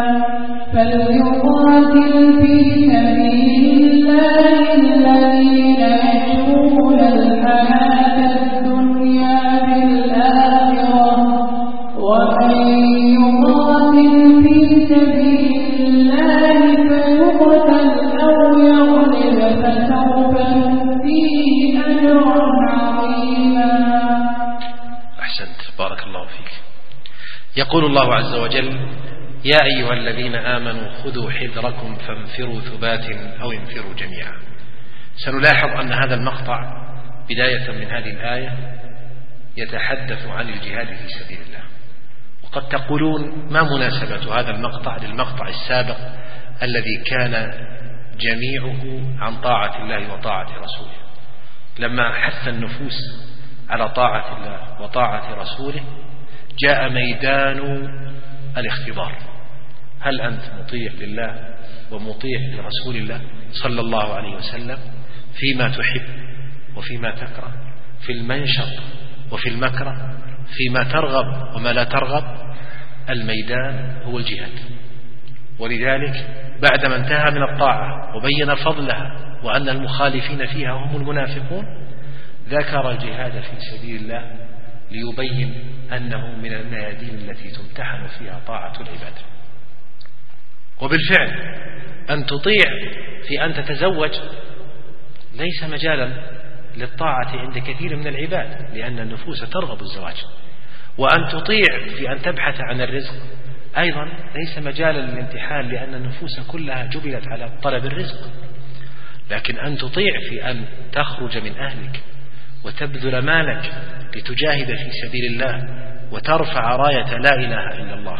فليقاتل في سبيل الله الذين يشرون الحياة الدنيا بالآخرة ومن يقاتل في سبيل الله فيقتل أو يغلب فسوف نؤتيه أجرا عظيما. أحسنت، بارك الله فيك. يقول الله عز وجل: يا أيها الذين آمنوا خذوا حذركم فانفروا ثبات أو انفروا جميعا. سنلاحظ أن هذا المقطع بداية من هذه الآية يتحدث عن الجهاد في سبيل الله. وقد تقولون: ما مناسبة هذا المقطع للمقطع السابق الذي كان جميعه عن طاعة الله وطاعة رسوله؟ لما حث النفوس على طاعة الله وطاعة رسوله جاء ميدان الاختبار. هل أنت مطيع لله ومطيع لرسول الله صلى الله عليه وسلم فيما تحب وفيما تكره، في المنشط وفي المكره، فيما ترغب وما لا ترغب؟ الميدان هو الجهاد. ولذلك بعدما انتهى من الطاعة وبين فضلها وأن المخالفين فيها هم المنافقون، ذكر الجهاد في سبيل الله ليبين أنه من الميادين التي تمتحن فيها طاعة العباد. وبالفعل أن تطيع في أن تتزوج ليس مجالا للطاعة عند كثير من العباد، لأن النفوس ترغب الزواج. وأن تطيع في أن تبحث عن الرزق أيضا ليس مجالا للامتحان، لأن النفوس كلها جبلت على طلب الرزق. لكن أن تطيع في أن تخرج من أهلك وتبذل مالك لتجاهد في سبيل الله وترفع راية لا إله إلا الله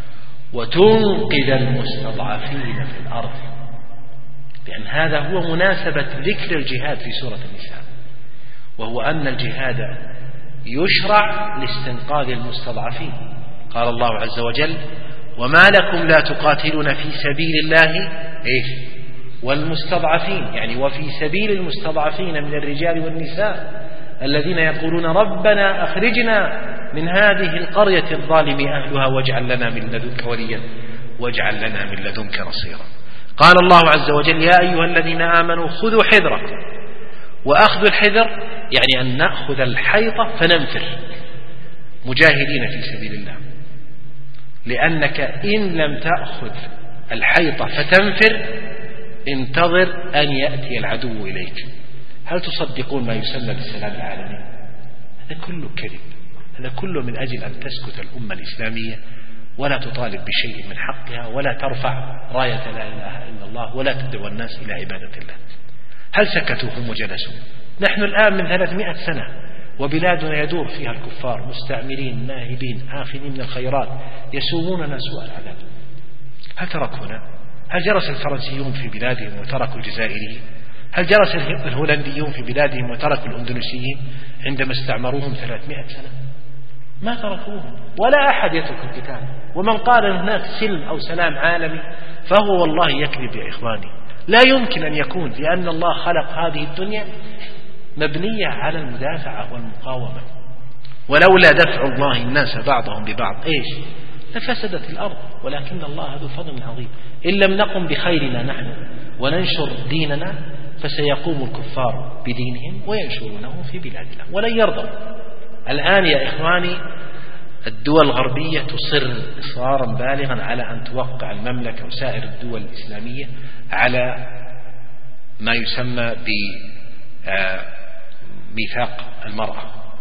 وتنقذ المستضعفين في الأرض، لأن هذا هو مناسبة ذكر الجهاد في سورة النساء، وهو أن الجهاد يشرع لاستنقاذ المستضعفين. قال الله عز وجل: وما لكم لا تقاتلون في سبيل الله والمستضعفين، يعني وفي سبيل المستضعفين من الرجال والنساء الذين يقولون ربنا أخرجنا من هذه القرية الظالم أهلها واجعل لنا من لدنك وليا واجعل لنا من لدنك نصيرا. قال الله عز وجل: يا أيها الذين آمنوا خذوا حذركم. وأخذ الحذر يعني أن نأخذ الحيطة فننفر مجاهدين في سبيل الله، لأنك إن لم تأخذ الحيطة فتنفر انتظر أن يأتي العدو إليك. هل تصدقون ما يسمى بالسلام العالمي؟ هذا كله كذب، هذا كله من أجل أن تسكت الأمة الإسلامية ولا تطالب بشيء من حقها، ولا ترفع راية لا إله إلا الله، ولا تدعو الناس إلى عبادة الله. هل سكتوا هم وجلسوا؟ نحن الآن من 300 سنة وبلادنا يدور فيها الكفار مستعمرين ناهبين آخذين من الخيرات يسوموننا سوء العذاب. هل تركونا؟ هل جلس الفرنسيون في بلادهم وتركوا الجزائريين؟ هل جلس الهولنديون في بلادهم وتركوا الأندونيسيين عندما استعمروهم 300 سنة؟ ما تركوهم، ولا أحد يترك الكتاب. ومن قال هناك سلم أو سلام عالمي فهو والله يكذب يا إخواني. لا يمكن أن يكون، لأن الله خلق هذه الدنيا مبنية على المدافعة والمقاومة. ولولا دفع الله الناس بعضهم ببعض إيش؟ لفسدت الأرض، ولكن الله ذو فضل عظيم. إن لم نقم بخيرنا نحن وننشر ديننا فسيقوم الكفار بدينهم وينشرونه في بلادنا ولن يرضوا. الآن يا إخواني الدول الغربية تصر إصرارا بالغا على أن توقع المملكة وسائر الدول الإسلامية على ما يسمى بميثاق المرأة،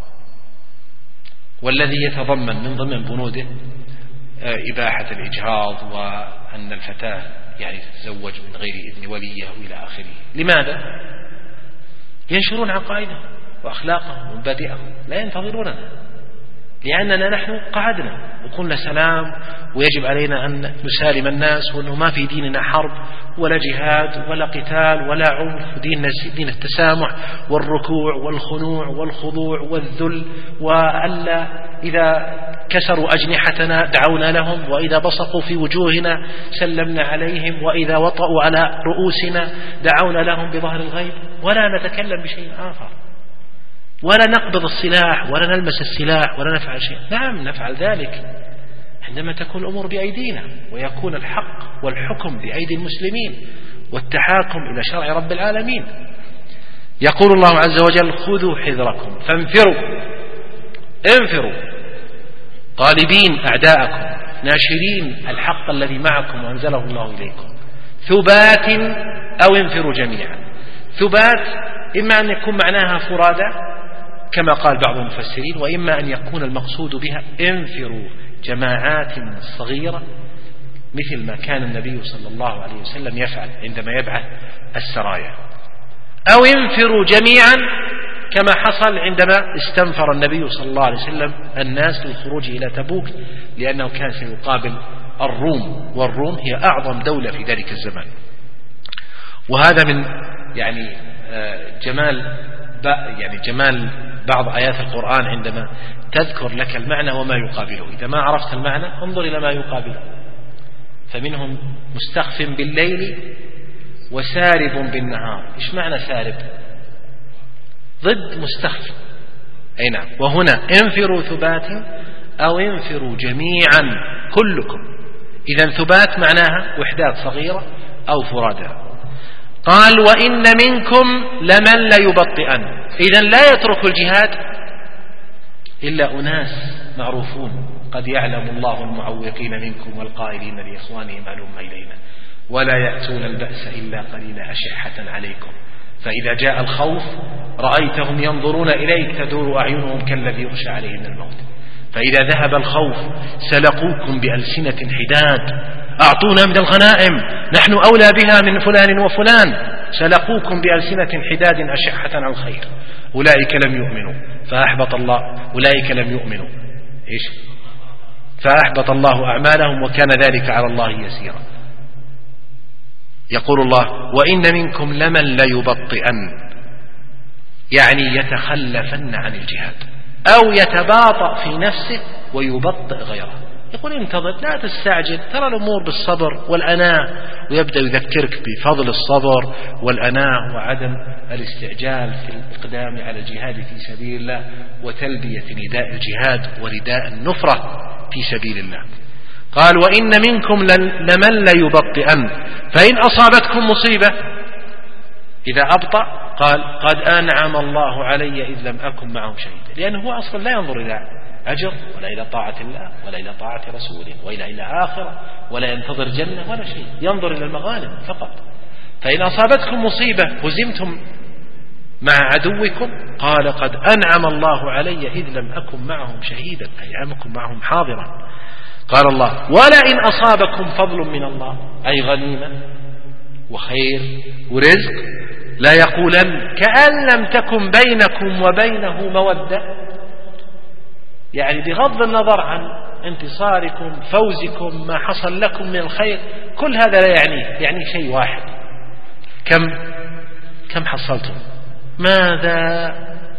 والذي يتضمن من ضمن بنوده إباحة الإجهاض، وأن الفتاة يعني تتزوج من غير إذن وليه إلى آخره. لماذا؟ ينشرون عقائدهم وأخلاقهم ومبادئهم، لا ينتظروننا، لأننا نحن قعدنا وقلنا سلام ويجب علينا أن نسالم الناس، وأنه ما في ديننا حرب ولا جهاد ولا قتال ولا عنف، دين التسامح والركوع والخنوع والخضوع والذل، وألا إذا كسروا أجنحتنا دعونا لهم، وإذا بصقوا في وجوهنا سلمنا عليهم، وإذا وطأوا على رؤوسنا دعونا لهم بظهر الغيب، ولا نتكلم بشيء آخر، ولا نقبض السلاح ولا نلمس السلاح ولا نفعل شيء. نعم نفعل ذلك عندما تكون الأمور بأيدينا، ويكون الحق والحكم بأيدي المسلمين والتحاكم إلى شرع رب العالمين. يقول الله عز وجل: خذوا حذركم فانفروا، انفروا طالبين أعداءكم ناشرين الحق الذي معكم وأنزله الله إليكم، ثبات أو انفروا جميعا. ثبات إما أن يكون معناها فرادى كما قال بعض المفسرين، وإما أن يكون المقصود بها انفروا جماعات صغيرة مثل ما كان النبي صلى الله عليه وسلم يفعل عندما يبعث السرايا، أو انفروا جميعا كما حصل عندما استنفر النبي صلى الله عليه وسلم الناس للخروج إلى تبوك، لأنه كان سيقابل الروم، والروم هي أعظم دولة في ذلك الزمان. وهذا من يعني جمال بعض آيات القرآن عندما تذكر لك المعنى وما يقابله. إذا ما عرفت المعنى انظر إلى ما يقابله. فمنهم مستخف بالليل وسارب بالنهار. إيش معنى سارب؟ ضد مستخف. أي نعم. وهنا انفروا ثبات أو انفروا جميعا كلكم. إذا ثبات معناها وحدات صغيرة أو فرادى. قال: وإن منكم لمن ليبطئن. إذا لا يترك الجهاد إلا أناس معروفون، قد يعلم الله المعوقين منكم والقائلين لإخوانهم هلم إلينا، ولا يأتون البأس إلا قليلا أشحة عليكم، فإذا جاء الخوف رأيتهم ينظرون إليك تدور أعينهم كالذي يغشى عليه من الموت، فإذا ذهب الخوف سلقوكم بألسنة حداد: أعطونا من الغنائم نحن أولى بها من فلان وفلان. سلقوكم بألسنة حداد أشحة على الخير. أولئك لم يؤمنوا فأحبط الله، أولئك لم يؤمنوا إيش؟ فأحبط الله أعمالهم وكان ذلك على الله يسيرا. يقول الله: وإن منكم لمن ليبطئن، يعني يتخلفن عن الجهاد أو يتباطأ في نفسه ويبطئ غيره. يقول: انتظر، لا تستعجل، ترى الأمور بالصبر والأناة، ويبدأ يذكرك بفضل الصبر والأناة وعدم الاستعجال في الإقدام على الجهاد في سبيل الله وتلبية نداء الجهاد ورداء النفرة في سبيل الله. قال: وإن منكم لمن ليبطئن فإن أصابتكم مصيبة. إذا أبطأ قال: قد أنعم الله علي إذ لم أكن معهم شهيدا، لأنه هو أصلا لا ينظر إلى أجر ولا إلى طاعة الله ولا إلى طاعة رسوله ولا إلى آخرة ولا ينتظر جنة ولا شيء، ينظر إلى المغانم فقط. فإن أصابتكم مصيبة هزمتم مع عدوكم قال: قد أنعم الله علي إذ لم أكن معهم شهيدا، أي لم أكن معهم حاضرا. قال الله ولئن أصابكم فضل من الله أي غنيمة وخير ورزق لا يقولن كأن لم تكن بينكم وبينه مودة، يعني بغض النظر عن انتصاركم فوزكم ما حصل لكم من الخير كل هذا لا يعني شيء واحد، كم حصلتم، ماذا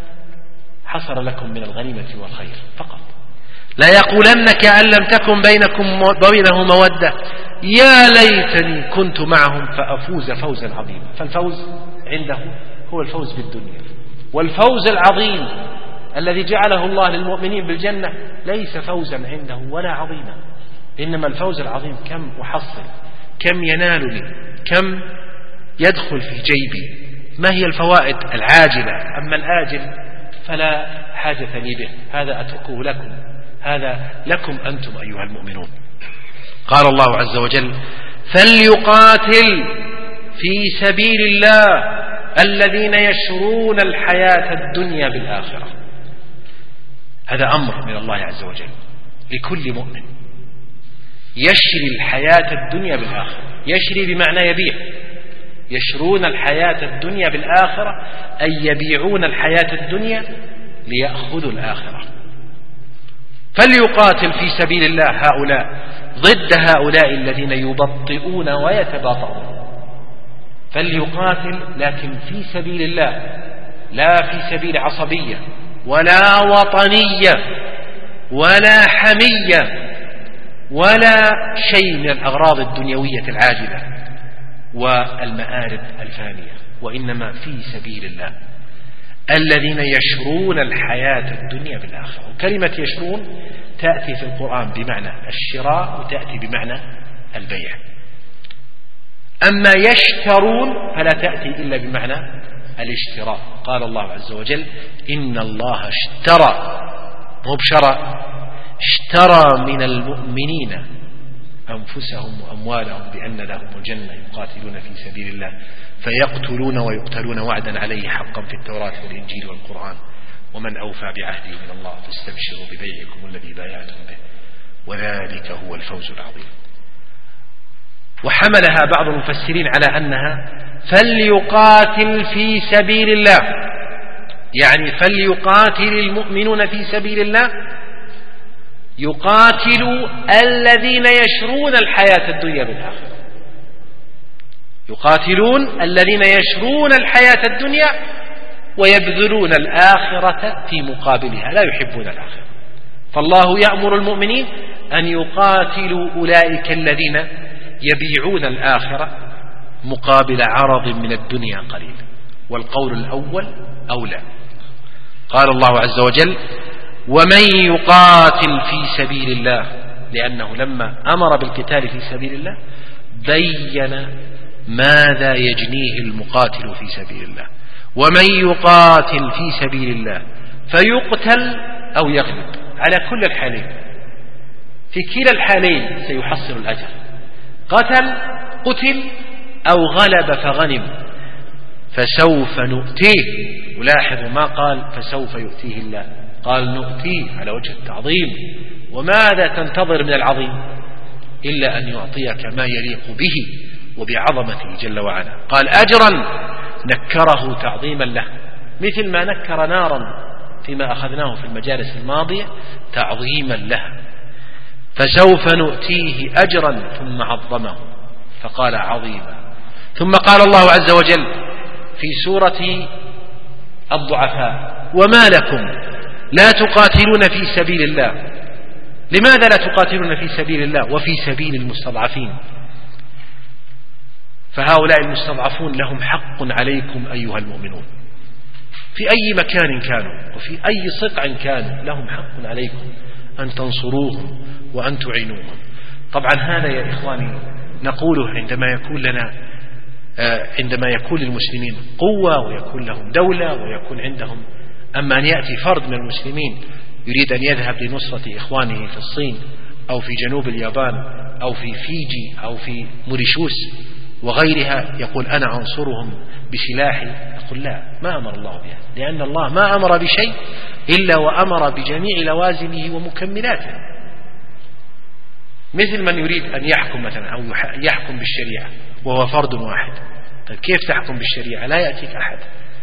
حصل لكم من الغنيمة والخير فقط. لا يقولن كأن لم تكن بينكم وبينه مودة يا ليتني كنت معهم فأفوز فوزا عظيما. فالفوز عنده هو الفوز بالدنيا، والفوز العظيم الذي جعله الله للمؤمنين بالجنة ليس فوزا عنده ولا عظيما، إنما الفوز العظيم كم أحصل، كم ينالني، كم يدخل في جيبي، ما هي الفوائد العاجلة، أما الآجل فلا حاجة لي به، هذا أتركه لكم، هذا لكم أنتم أيها المؤمنون. قال الله عز وجل فليقاتل في سبيل الله الذين يشرون الحياة الدنيا بالآخرة. هذا أمر من الله عز وجل لكل مؤمن يشري الحياة الدنيا بالآخرة. يشري بمعنى يبيع، يشرون الحياة الدنيا بالآخرة أي يبيعون الحياة الدنيا ليأخذوا الآخرة. فليقاتل في سبيل الله هؤلاء ضد هؤلاء الذين يبطئون ويتباطؤون. فليقاتل لكن في سبيل الله، لا في سبيل عصبية ولا وطنية ولا حمية ولا شيء من الأغراض الدنيوية العاجلة والمآرب الفانية، وإنما في سبيل الله الذين يشرون الحياة الدنيا بالآخرة. وكلمة يشرون تأتي في القرآن بمعنى الشراء وتأتي بمعنى البيع، أما يشترون فلا تأتي إلا بمعنى الاشتراء. قال الله عز وجل إن الله اشترى، مو بشرى، اشترى من المؤمنين أنفسهم وأموالهم بأن لهم الجنة يقاتلون في سبيل الله فيقتلون ويقتلون وعدا عليه حقا في التوراة والإنجيل والقرآن ومن أوفى بعهده من الله فاستبشروا ببيعكم الذي بايعتم به وذلك هو الفوز العظيم. وحملها بعض المفسرين على أنها فليقاتل في سبيل الله، يعني فليقاتل المؤمنون في سبيل الله، يقاتلوا الذين يشرون الحياة الدنيا بالآخرة، يقاتلون الذين يشرون الحياة الدنيا ويبذلون الآخرة في مقابلها، لا يحبون الآخرة. فالله يأمر المؤمنين أن يقاتلوا أولئك الذين يبيعون الآخرة مقابل عرض من الدنيا قليل، والقول الأول أولى. قال الله عز وجل ومن يقاتل في سبيل الله، لأنه لما أمر بالقتال في سبيل الله بين ماذا يجنيه المقاتل في سبيل الله. ومن يقاتل في سبيل الله فيقتل أو يغلب، على كل الحالين، في كلا الحالين سيحصل الأجر، قتل أو غلب فغنم فسوف نؤتيه. ولاحظوا ما قال فسوف يؤتيه الله، قال نؤتيه على وجه التعظيم. وماذا تنتظر من العظيم إلا أن يعطيك ما يليق به وبعظمته جل وعلا. قال أجرا نكره تعظيما له، مثل ما نكر نارا فيما أخذناه في المجالس الماضية تعظيما لها. فسوف نؤتيه أجرا ثم عظمه فقال عظيما. ثم قال الله عز وجل في سورة الضعفاء وما لكم لا تقاتلون في سبيل الله. لماذا لا تقاتلون في سبيل الله وفي سبيل المستضعفين؟ فهؤلاء المستضعفون لهم حق عليكم أيها المؤمنون في أي مكان كانوا وفي أي صقع كانوا، لهم حق عليكم أن تنصروهم وأن تعينوهم. طبعا هذا يا إخواني نقوله عندما يكون للمسلمين قوة ويكون لهم دولة ويكون عندهم. أما أن يأتي فرد من المسلمين يريد أن يذهب لنصرة إخوانه في الصين أو في جنوب اليابان أو في فيجي أو في موريشيوس وغيرها يقول أنا أنصرهم بسلاحي، يقول لا، ما أمر الله بها، لأن الله ما أمر بشيء إلا وأمر بجميع لوازمه ومكملاته. مثل من يريد أن يحكم مثلا أو يحكم بالشريعة وهو فرد واحد. طيب كيف تحكم بالشريعة؟ لا يأتيك أحد.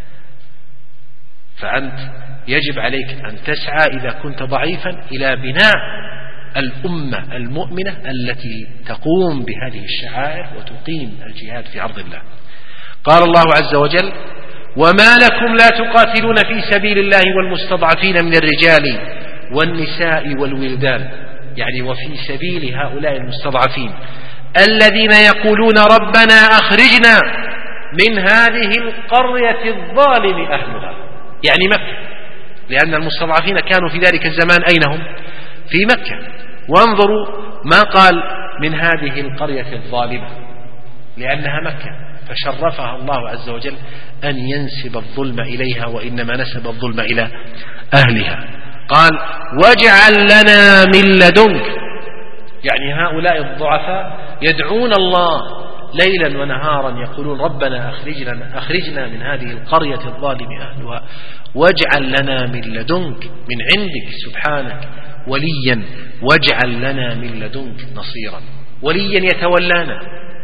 فأنت يجب عليك أن تسعى إذا كنت ضعيفا إلى بناء الأمة المؤمنة التي تقوم بهذه الشعائر وتقيم الجهاد في أرض الله. قال الله عز وجل: وما لكم لا تقاتلون في سبيل الله والمستضعفين من الرجال والنساء والولدان، يعني وفي سبيل هؤلاء المستضعفين الذين يقولون ربنا أخرجنا من هذه القرية الظالم أهلها، يعني مكة، لأن المستضعفين كانوا في ذلك الزمان أين هم؟ في مكة. وانظروا ما قال من هذه القرية الظالمة، لأنها مكة فشرفها الله عز وجل أن ينسب الظلم إليها، وإنما نسب الظلم إلى أهلها. قال: واجعل لنا من لدنك، يعني هؤلاء الضعفاء يدعون الله ليلا ونهارا يقولون ربنا أخرجنا من هذه القرية الظالم أهلها، واجعل لنا من لدنك، من عندك سبحانك، وليا، واجعل لنا من لدنك نصيرا، وليا يتولانا،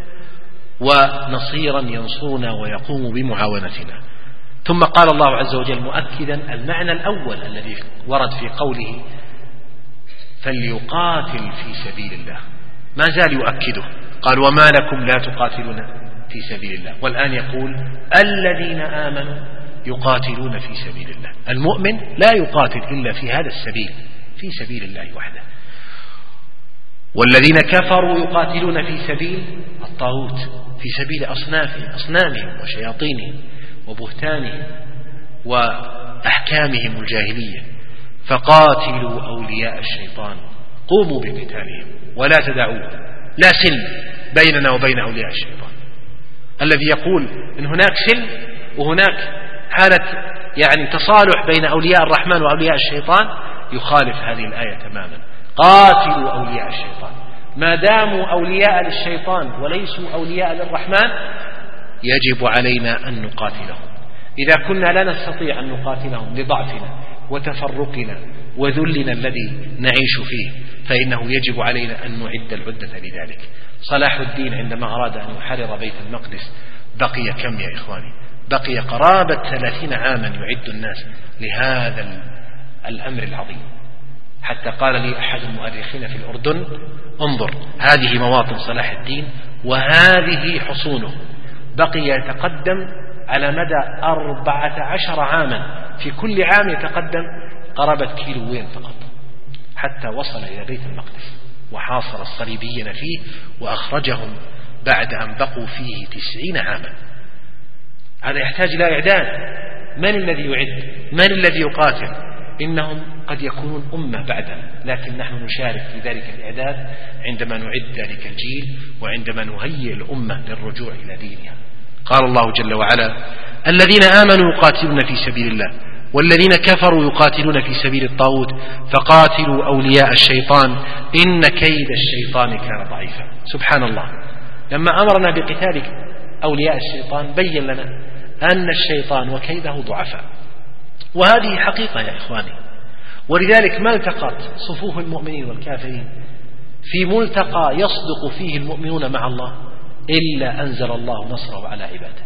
ونصيرا ينصرنا ويقوم بمعاونتنا. ثم قال الله عز وجل مؤكدا المعنى الأول الذي ورد في قوله فليقاتل في سبيل الله، ما زال يؤكده، قال: وما لكم لا تقاتلون في سبيل الله. والآن يقول: الذين آمنوا يقاتلون في سبيل الله. المؤمن لا يقاتل إلا في هذا السبيل، في سبيل الله وحده. والذين كفروا يقاتلون في سبيل الطاغوت، في سبيل أصنامهم وشياطينهم وبهتانهم وأحكامهم الجاهلية. فقاتلوا أولياء الشيطان، قوموا بقتالهم ولا تدعوا، لا سلم بيننا وبين أولياء الشيطان. الذي يقول إن هناك سلم وهناك حالة يعني تصالح بين أولياء الرحمن وأولياء الشيطان يخالف هذه الآية تماما. قاتلوا أولياء الشيطان، ما داموا أولياء للشيطان وليسوا أولياء للرحمن يجب علينا أن نقاتلهم. إذا كنا لا نستطيع أن نقاتلهم لضعفنا وتفرقنا وذلنا الذي نعيش فيه، فإنه يجب علينا أن نعد العدة لذلك. صلاح الدين عندما أراد أن يحرر بيت المقدس بقي كم يا إخواني؟ بقي قرابة 30 عاما يعد الناس لهذا الأمر العظيم، حتى قال لي أحد المؤرخين في الأردن: انظر، هذه مواطن صلاح الدين وهذه حصونه. بقي يتقدم على مدى 14 عاما، في كل عام يتقدم قرابة كيلوين فقط، حتى وصل إلى بيت المقدس وحاصر الصليبيين فيه وأخرجهم بعد أن بقوا فيه 90 عاما. هذا يحتاج إلى إعداد. من الذي يعد؟ من الذي يقاتل؟ إنهم قد يكونون أمة بعدنا، لكن نحن نشارك في ذلك الإعداد عندما نعد ذلك الجيل وعندما نهيئ الأمة للرجوع إلى دينها. قال الله جل وعلا: الذين آمنوا يقاتلون في سبيل الله والذين كفروا يقاتلون في سبيل الطاغوت فقاتلوا أولياء الشيطان إن كيد الشيطان كان ضعيفا. سبحان الله، لما أمرنا بقتال أولياء الشيطان بين لنا أن الشيطان وكيده ضعفاء، وهذه حقيقة يا إخواني. ولذلك ما التقت صفوف المؤمنين والكافرين في ملتقى يصدق فيه المؤمنون مع الله إلا أنزل الله نصره على عباده.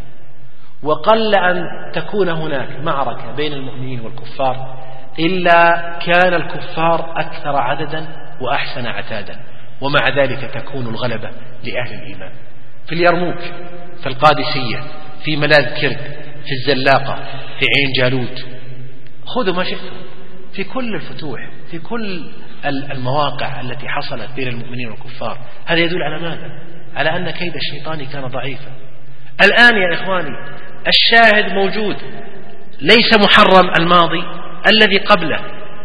وقل أن تكون هناك معركة بين المؤمنين والكفار إلا كان الكفار أكثر عددا وأحسن عتادا، ومع ذلك تكون الغلبة لأهل الإيمان. في اليرموك، في القادسية، في ملاذ كرد، في الزلاقة، في عين جالوت، خذوا ما شئتم، في كل الفتوح، في كل المواقع التي حصلت بين المؤمنين والكفار. هذا يدل على ماذا؟ على أن كيد الشيطان كان ضعيفا. الآن يا إخواني الشاهد موجود، ليس محرم الماضي الذي قبله.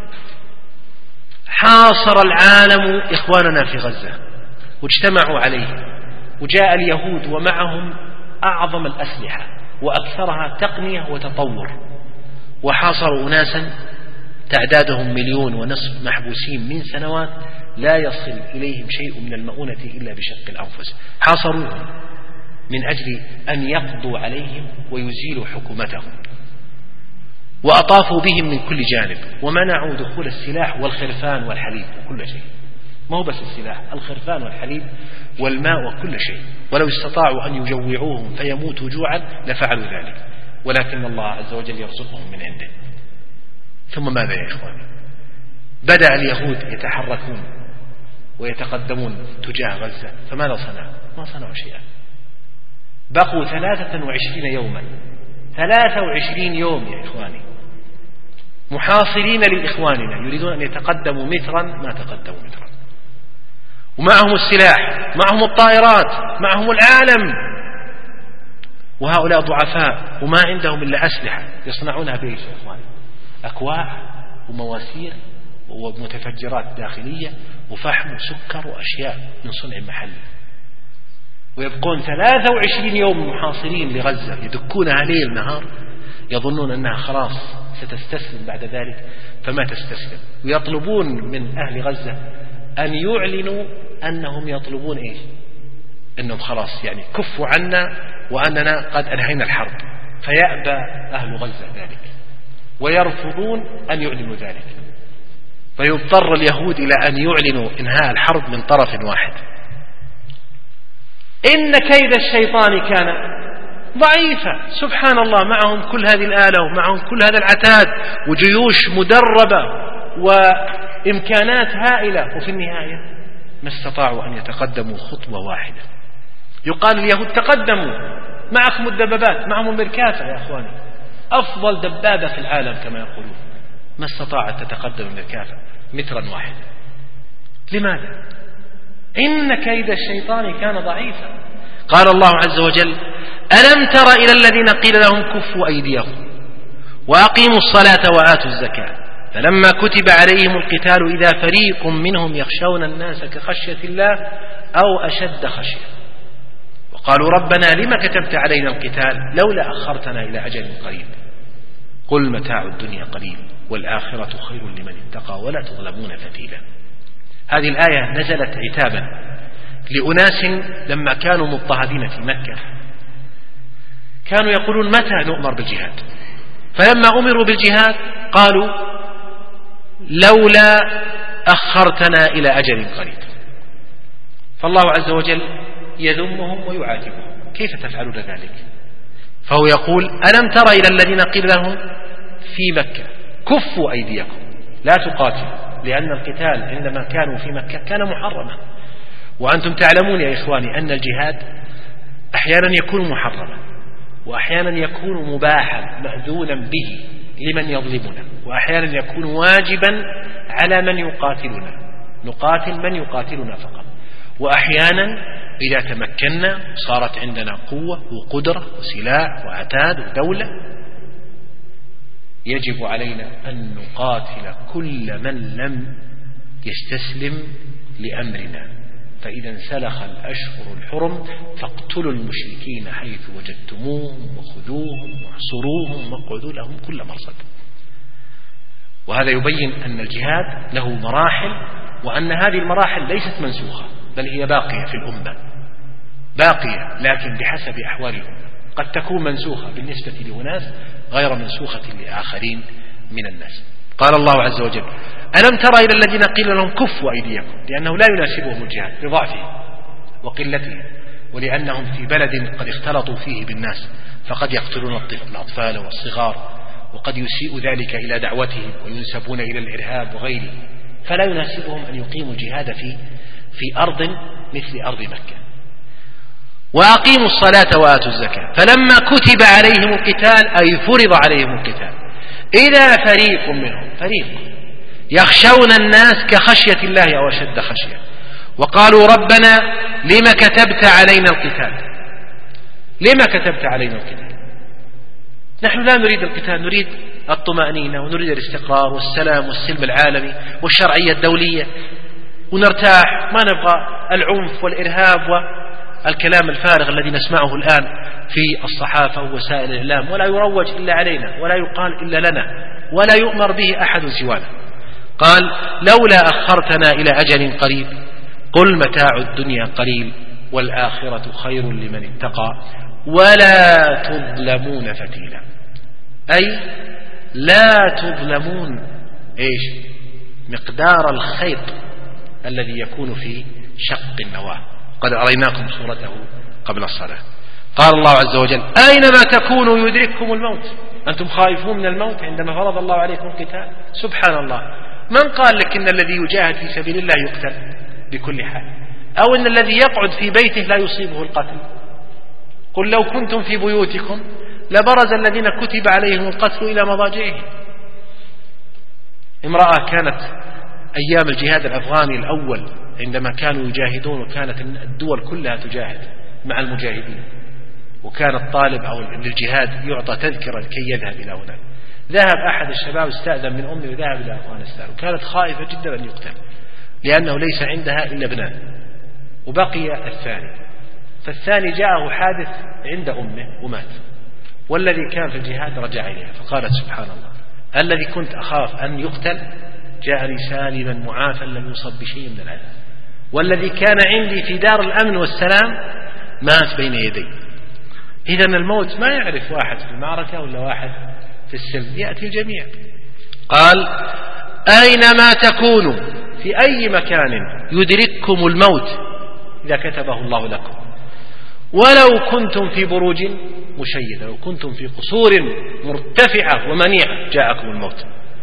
حاصر العالم إخواننا في غزة واجتمعوا عليه، وجاء اليهود ومعهم أعظم الأسلحة وأكثرها تقنية وتطور، وحاصروا أناسا تعدادهم 1.5 مليون محبوسين من سنوات لا يصل إليهم شيء من المؤونة إلا بشق الأنفس. حاصروهم من أجل أن يقضوا عليهم ويزيلوا حكومتهم، وأطافوا بهم من كل جانب ومنعوا دخول السلاح والخرفان والحليب وكل شيء. ما هو بس السلاح، الخرفان والحليب والماء وكل شيء. ولو استطاعوا أن يجوعوهم فيموتوا جوعا لفعلوا ذلك، ولكن الله عز وجل يرزقهم من عنده. ثم ماذا يا إخواني؟ بدأ اليهود يتحركون ويتقدمون تجاه غزة، فماذا صنعوا؟ ما صنعوا شيئا. بقوا 23 يوما، 23 يوم يا إخواني، محاصرين لإخواننا يريدون أن يتقدموا مترا، ما تقدموا مترا، ومعهم السلاح، معهم الطائرات، معهم العالم، وهؤلاء ضعفاء وما عندهم إلا أسلحة يصنعونها بإيش يا إخواني؟ أكواع ومواسير ومتفجرات داخلية وفحم وسكر وأشياء من صنع محلي، ويبقون 23 يوم محاصرين لغزة يدكونها ليل نهار، يظنون أنها خلاص ستستسلم بعد ذلك، فما تستسلم. ويطلبون من أهل غزة أن يعلنوا أنهم يطلبون إيش؟ أنهم خلاص يعني كفوا عنا وأننا قد أنهينا الحرب، فيأبى أهل غزة ذلك ويرفضون أن يعلنوا ذلك، فيضطر اليهود إلى أن يعلنوا إنهاء الحرب من طرف واحد. إن كيد الشيطان كان ضعيفة. سبحان الله، معهم كل هذه الآلة ومعهم كل هذا العتاد وجيوش مدربة وإمكانات هائلة، وفي النهاية ما استطاعوا أن يتقدموا خطوة واحدة. يقال اليهود تقدموا، معكم الدبابات، معهم المركافة يا أخواني، أفضل دبابة في العالم كما يقولون، ما استطاعت تتقدم المركافة مترا واحدا. لماذا؟ إن كيد الشيطان كان ضعيفا. قال الله عز وجل: ألم تر إلى الذين قيل لهم كفوا أيديهم وأقيموا الصلاة وآتوا الزكاة فلما كتب عليهم القتال إذا فريق منهم يخشون الناس كخشية الله أو أشد خشية وقالوا ربنا لما كتبت علينا القتال لولا أخرتنا إلى أجل قريب قل متاع الدنيا قليل والآخرة خير لمن اتقى ولا تظلمون فتيلا. هذه الآية نزلت عتابا لأناس لما كانوا مضطهدين في مكة، كانوا يقولون متى نؤمر بالجهاد؟ فلما أمروا بالجهاد قالوا لولا أخرتنا إلى أجل قريب. فالله عز وجل يذمهم ويعاتبهم: كيف تفعلون ذلك؟ فهو يقول: ألم تر إلى الذين قيل لهم في مكة كفوا أيديكم لا تقاتلوا، لأن القتال عندما كانوا في مكة كان محرما، وأنتم تعلمون يا إخواني أن الجهاد أحيانا يكون محرما وأحيانا يكون مباحا مأذونا به لمن يظلمنا، وأحيانا يكون واجبا على من يقاتلنا، نقاتل من يقاتلنا فقط، وأحيانا إذا تمكنا صارت عندنا قوة وقدرة وسلاح وعتاد ودولة يجب علينا أن نقاتل كل من لم يستسلم لأمرنا. فإذا انسلخ الأشهر الحرم فاقتلوا المشركين حيث وجدتموهم وخذوهم واحصروهم واقعدوا لهم كل مرصد. وهذا يبين أن الجهاد له مراحل، وأن هذه المراحل ليست منسوخة بل هي باقية في الأمة، باقية لكن بحسب أحوال الأمة، قد تكون منسوخة بالنسبة لأناس غير منسوخة لآخرين من الناس. قال الله عز وجل: ألم تر إلى الذين قيل لهم كفوا أيديكم، لأنه لا يناسبهم الجهاد لضعفهم وقلتهم، ولأنهم في بلد قد اختلطوا فيه بالناس، فقد يقتلون الأطفال والصغار، وقد يسيء ذلك إلى دعوتهم وينسبون إلى الإرهاب وغيره، فلا يناسبهم أن يقيموا الجهاد في أرض مثل أرض مكة. وأقيموا الصلاة وآتوا الزكاة فلما كتب عليهم القتال أي فرض عليهم القتال إذا فريق منهم، فريق يخشون الناس كخشية الله أو أشد خشية وقالوا ربنا لما كتبت علينا القتال، لما كتبت علينا القتال؟ نحن لا نريد القتال، نريد الطمأنينة ونريد الاستقرار والسلام والسلم العالمي والشرعية الدولية، ونرتاح، ما نبغى العنف والإرهاب والكلام الفارغ الذي نسمعه الآن في الصحافة ووسائل الإعلام، ولا يروج إلا علينا ولا يقال إلا لنا ولا يؤمر به أحد سوانا. قال لولا أخرتنا إلى أجل قريب قل متاع الدنيا قليل والآخرة خير لمن اتقى ولا تظلمون فتيلا، أي لا تظلمون إيش؟ مقدار الخيط الذي يكون في شق النواة، قد أريناكم صورته قبل الصلاة. قال الله عز وجل: أينما تكونوا يدرككم الموت. أنتم خائفون من الموت عندما فرض الله عليكم القتال؟ سبحان الله، من قال لك إن الذي يجاهد في سبيل الله يقتل بكل حال، أو إن الذي يقعد في بيته لا يصيبه القتل؟ قل لو كنتم في بيوتكم لبرز الذين كتب عليهم القتل إلى مضاجعهم. امرأة كانت أيام الجهاد الأفغاني الأول عندما كانوا يجاهدون، وكانت الدول كلها تجاهد مع المجاهدين، وكان الطالب أو للجهاد يعطى تذكرة لكي يذهب إلى هناك. ذهب أحد الشباب استأذن من أمه وذهب إلى أفغانستان، وكانت خائفة جدا أن يقتل لأنه ليس عندها إلا ابنان، وبقي الثاني. فالثاني جاءه حادث عند أمه ومات، والذي كان في الجهاد رجع إليها فقالت: سبحان الله، الذي كنت أخاف أن يقتل جاءني سالما معافى لم يصب بشيء من العذاب، والذي كان عندي في دار الأمن والسلام مات بين يدي. إذن الموت ما يعرف واحد في المعركة ولا واحد في السلم، يأتي الجميع. قال: أينما تكونوا، في أي مكان يدرككم الموت إذا كتبه الله لكم، ولو كنتم في بروج مشيدة، لو كنتم في قصور مرتفعة ومنيعة جاءكم الموت.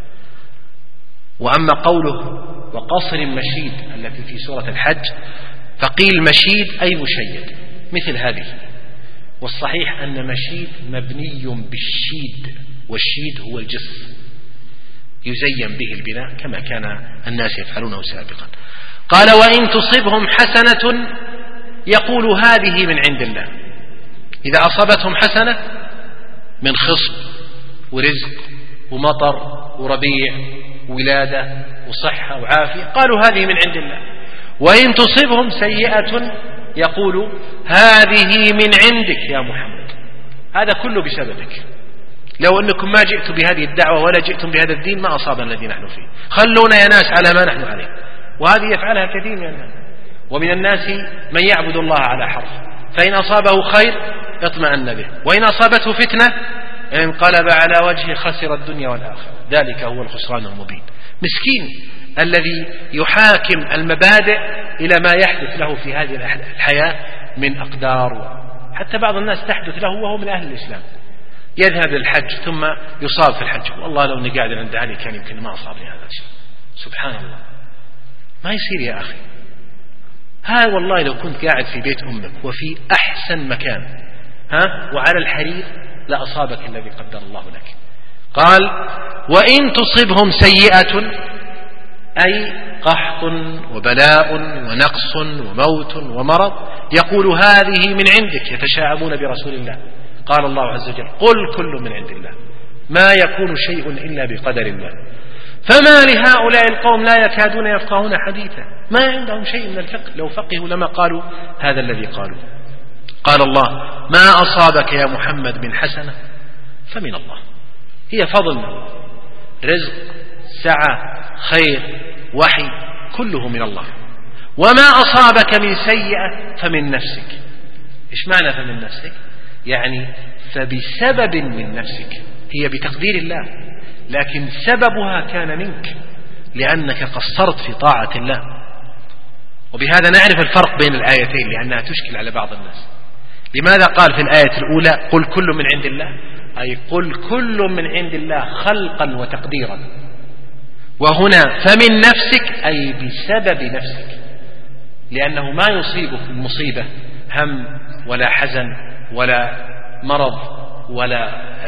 وأما قوله وقصر مشيد التي في سورة الحج، فقيل مشيد أي مشيد مثل هذه، والصحيح أن مشيد مبني بالشيد، والشيد هو الجص يزين به البناء كما كان الناس يفعلونه سابقا. قال: وإن تصبهم حسنة يقول هذه من عند الله. إذا أصابتهم حسنة من خصب ورزق ومطر وربيع ولادة وصحة وعافية قالوا هذه من عند الله. وإن تصبهم سيئة يقول هذه من عندك يا محمد. هذا كله بسببك. لو أنكم ما جئتم بهذه الدعوة ولا جئتم بهذا الدين ما أصابنا الذي نحن فيه. خلونا يا ناس على ما نحن عليه. وهذه يفعلها كثير من الناس. ومن الناس من يعبد الله على حرف، فإن أصابه خير اطمأن به، وإن أصابته فتنة انقلب على وجهه خسر الدنيا والآخرة. ذلك هو الخسران المبين. مسكين الذي يحاكم المبادئ إلى ما يحدث له في هذه الحياة من أقدار. حتى بعض الناس تحدث له وهو من أهل الإسلام، يذهب للحج ثم يصاب في الحج. والله لو نقعد عند علي كان يمكن ما أصابني هذا الشيء. سبحان الله، ما يصير يا أخي. ها والله لو كنت قاعد في بيت أمك وفي أحسن مكان وعلى الحرير لأصابك الذي قدر الله لك. قال: وإن تصبهم سيئة أي قحط وبلاء ونقص وموت ومرض يقول هذه من عندك، يتشاءمون برسول الله. قال الله عز وجل: قل كل من عند الله ما يكون شيء إلا بقدر الله. فما لهؤلاء القوم لا يكادون يفقهون حديثا. ما عندهم شيء من الفقه، لو فقهوا لما قالوا هذا الذي قالوا. قال الله: ما أصابك يا محمد من حسنة فمن الله، هي فضل من الله، رزق سعة خير وحي كله من الله. وما أصابك من سيئة فمن نفسك. إيش معنى فمن نفسك؟ يعني فبسبب من نفسك، هي بتقدير الله، لكن سببها كان منك لأنك قصرت في طاعة الله. وبهذا نعرف الفرق بين الآيتين لأنها تشكل على بعض الناس. لماذا قال في الآية الأولى قل كل من عند الله؟ أي قل كل من عند الله خلقا وتقديرا. وهنا فمن نفسك أي بسبب نفسك، لأنه ما يصيبك المصيبة هم ولا حزن ولا مرض ولا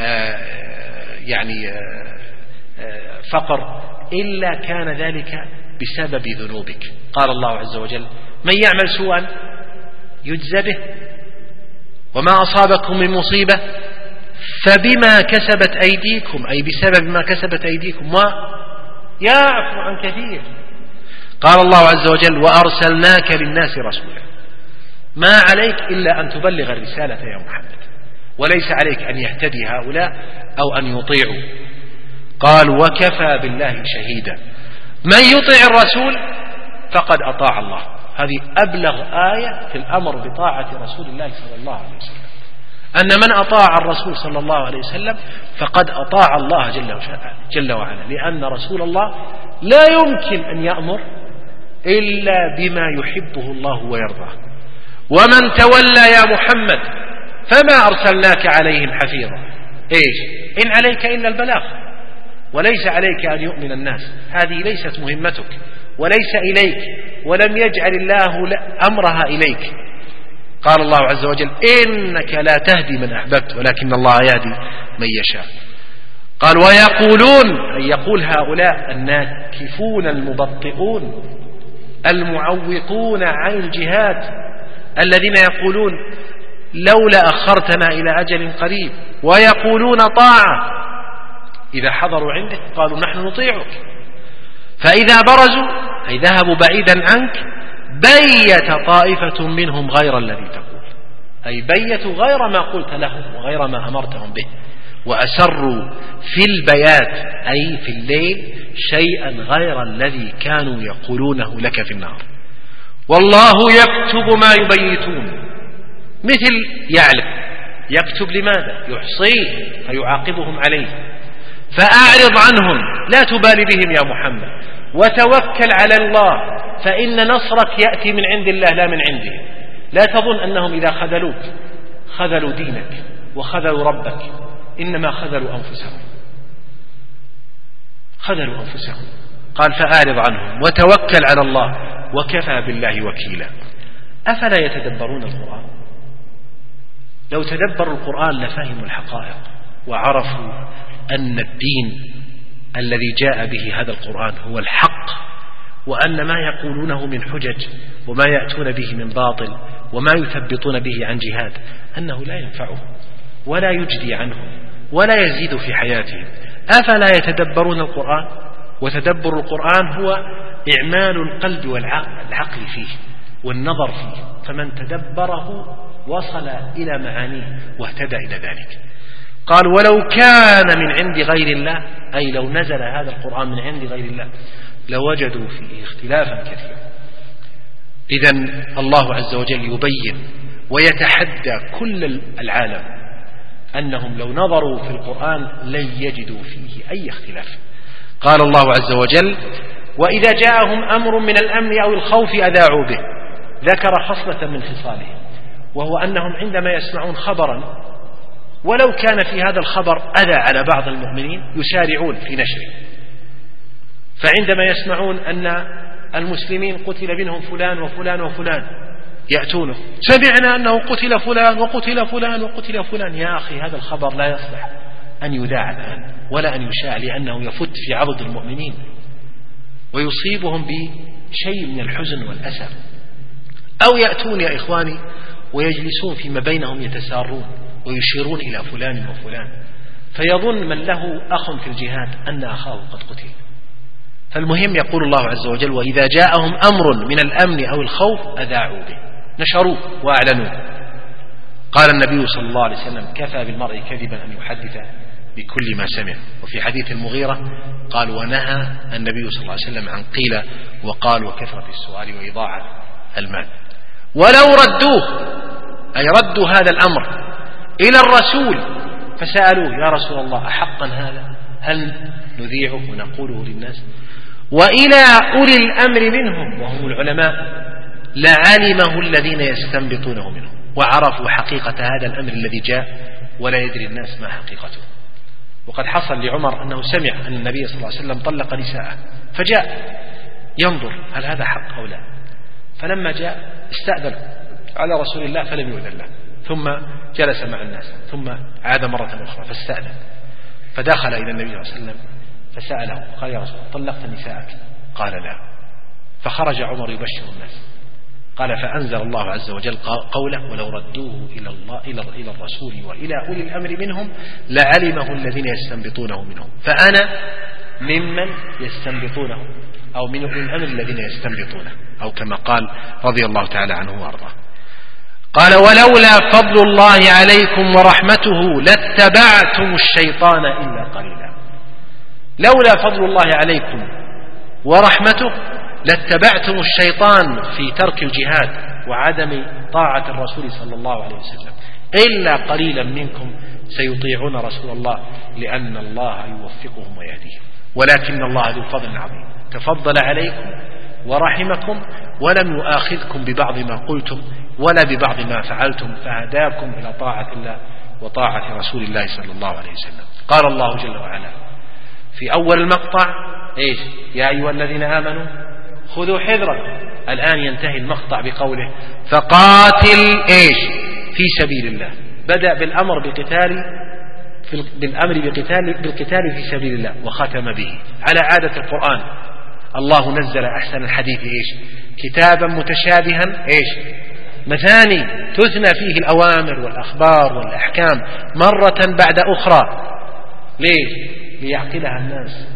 فقر إلا كان ذلك بسبب ذنوبك. قال الله عز وجل: من يعمل سوءا يجزى به، وما أصابكم من مصيبة فبما كسبت أيديكم، أي بسبب ما كسبت أيديكم، ويعفو عن كثير. قال الله عز وجل: وأرسلناك للناس رسولا. ما عليك إلا أن تبلغ الرسالة يا محمد، وليس عليك أن يهتدي هؤلاء أو أن يطيعوا. قال: وكفى بالله شهيدا. من يطيع الرسول فقد أطاع الله. هذه أبلغ آية في الأمر بطاعة رسول الله صلى الله عليه وسلم، أن من أطاع الرسول صلى الله عليه وسلم فقد أطاع الله جل وعلا، لأن رسول الله لا يمكن أن يأمر إلا بما يحبه الله ويرضاه. ومن تولى يا محمد فما أرسلناك عليهم حفيظا. إيش؟ إن عليك إلا البلاغ، وليس عليك أن يؤمن الناس، هذه ليست مهمتك وليس إليك، ولم يجعل الله أمرها إليك. قال الله عز وجل إنك لا تهدي من أحببت ولكن الله يهدي من يشاء. قال ويقولون، أي يقول هؤلاء الناكفون المبطئون المعوقون عن الجهاد الذين يقولون لولا أخرتنا إلى أجل قريب، ويقولون طاعة، إذا حضروا عندك قالوا نحن نطيعك، فإذا برزوا أي ذهبوا بعيدا عنك بيت طائفة منهم غير الذي تقول، أي بيتوا غير ما قلت لهم وغير ما أمرتهم به، وأسروا في البيات أي في الليل شيئا غير الذي كانوا يقولونه لك في النهار. والله يكتب ما يبيتون، مثل يعلم، يكتب لماذا؟ يحصيه فيعاقبهم عليه. فأعرض عنهم، لا تبالي بهم يا محمد، وتوكل على الله، فإن نصرك يأتي من عند الله لا من عندهم. لا تظن أنهم إذا خذلوك خذلوا دينك وخذلوا ربك، إنما خذلوا أنفسهم، خذلوا أنفسهم. قال فأعرض عنهم وتوكل على الله وكفى بالله وكيلا. أفلا يتدبرون القرآن؟ لو تدبروا القرآن لفهموا الحقائق وعرفوا أن الدين الذي جاء به هذا القرآن هو الحق، وأن ما يقولونه من حجج وما يأتون به من باطل وما يثبطون به عن جهاد أنه لا ينفعهم ولا يجدي عنهم ولا يزيد في حياتهم. أفلا يتدبرون القرآن؟ وتدبر القرآن هو إعمال القلب والعقل فيه والنظر فيه، فمن تدبره وصل إلى معانيه واهتدى إلى ذلك. قال ولو كان من عند غير الله، أي لو نزل هذا القرآن من عند غير الله لوجدوا فيه اختلافا كثيرا. إذن الله عز وجل يبين ويتحدى كل العالم أنهم لو نظروا في القرآن لن يجدوا فيه أي اختلاف. قال الله عز وجل وإذا جاءهم أمر من الأمن أو الخوف أذاعوا به. ذكر خصلة من خصالهم، وهو أنهم عندما يسمعون خبرا ولو كان في هذا الخبر أذى على بعض المؤمنين يسارعون في نشره. فعندما يسمعون أن المسلمين قتل منهم فلان وفلان وفلان يأتونه، سمعنا أنه قتل فلان وقتل فلان وقتل فلان. يا أخي هذا الخبر لا يصلح أن يذاع الآن ولا أن يشاع، لأنه يفت في عضد المؤمنين ويصيبهم بشيء من الحزن والأسى. أو يأتون يا إخواني ويجلسون فيما بينهم يتسارون ويشيرون إلى فلان وفلان، فيظن من له أخ في الجهاد أن أخاه قد قتل. فالمهم يقول الله عز وجل وإذا جاءهم أمر من الأمن أو الخوف أذاعوا به، نشروه وأعلنوه. قال النبي صلى الله عليه وسلم كفى بالمرء كذبا أن يحدث بكل ما سمع. وفي حديث المغيرة قال ونهى النبي صلى الله عليه وسلم عن قيل وقال وكثرة السؤال وإضاعة المال. ولو ردوه، أي ردوا هذا الأمر إلى الرسول فسألوه يا رسول الله أحقا هذا؟ هل نذيعه ونقوله للناس؟ وإلى أولي الأمر منهم وهم العلماء لعلمه الذين يستنبطونه منهم، وعرفوا حقيقة هذا الأمر الذي جاء ولا يدري الناس ما حقيقته. وقد حصل لعمر أنه سمع أن النبي صلى الله عليه وسلم طلق نساءه، فجاء ينظر هل هذا حق أو لا. فلما جاء استأذن على رسول الله فلم يؤذن له، ثم جلس مع الناس، ثم عاد مرة أخرى فاستأذن، فدخل إلى النبي صلى الله عليه وسلم فسأله قال يا رسول الله طلقت نساءك؟ قال لا. فخرج عمر يبشر الناس، قال فأنزل الله عز وجل قوله ولو ردوه إلى الرسول وإلى أولي الأمر منهم لعلمه الذين يستنبطونه منهم. فأنا ممن يستنبطونه أو من أولي الأمر الذين يستنبطونه، أو كما قال رضي الله تعالى عنه وأرضاه. قال ولولا فضل الله عليكم ورحمته لاتبعتم الشيطان إلا قليلا. لولا فضل الله عليكم ورحمته لاتبعتم الشيطان في ترك الجهاد وعدم طاعة الرسول صلى الله عليه وسلم، إلا قليلا منكم سيطيعون رسول الله لأن الله يوفقهم ويهديهم. ولكن الله ذو فضل عظيم تفضل عليكم ورحمكم ولم يؤاخذكم ببعض ما قلتم ولا ببعض ما فعلتم فهداكم إلى طاعة الله وطاعة رسول الله صلى الله عليه وسلم. قال الله جل وعلا في أول المقطع إيش؟ يا أيها الذين آمنوا خذوا حذركم. الآن ينتهي المقطع بقوله فقاتل إيش؟ في سبيل الله. بدأ بالأمر بالقتال في سبيل الله وختم به على عادة القرآن. الله نزل أحسن الحديث إيش؟ كتابا متشابها إيش؟ مثاني تثنى فيه الأوامر والأخبار والأحكام مرة بعد أخرى. ليه؟ ليعقلها الناس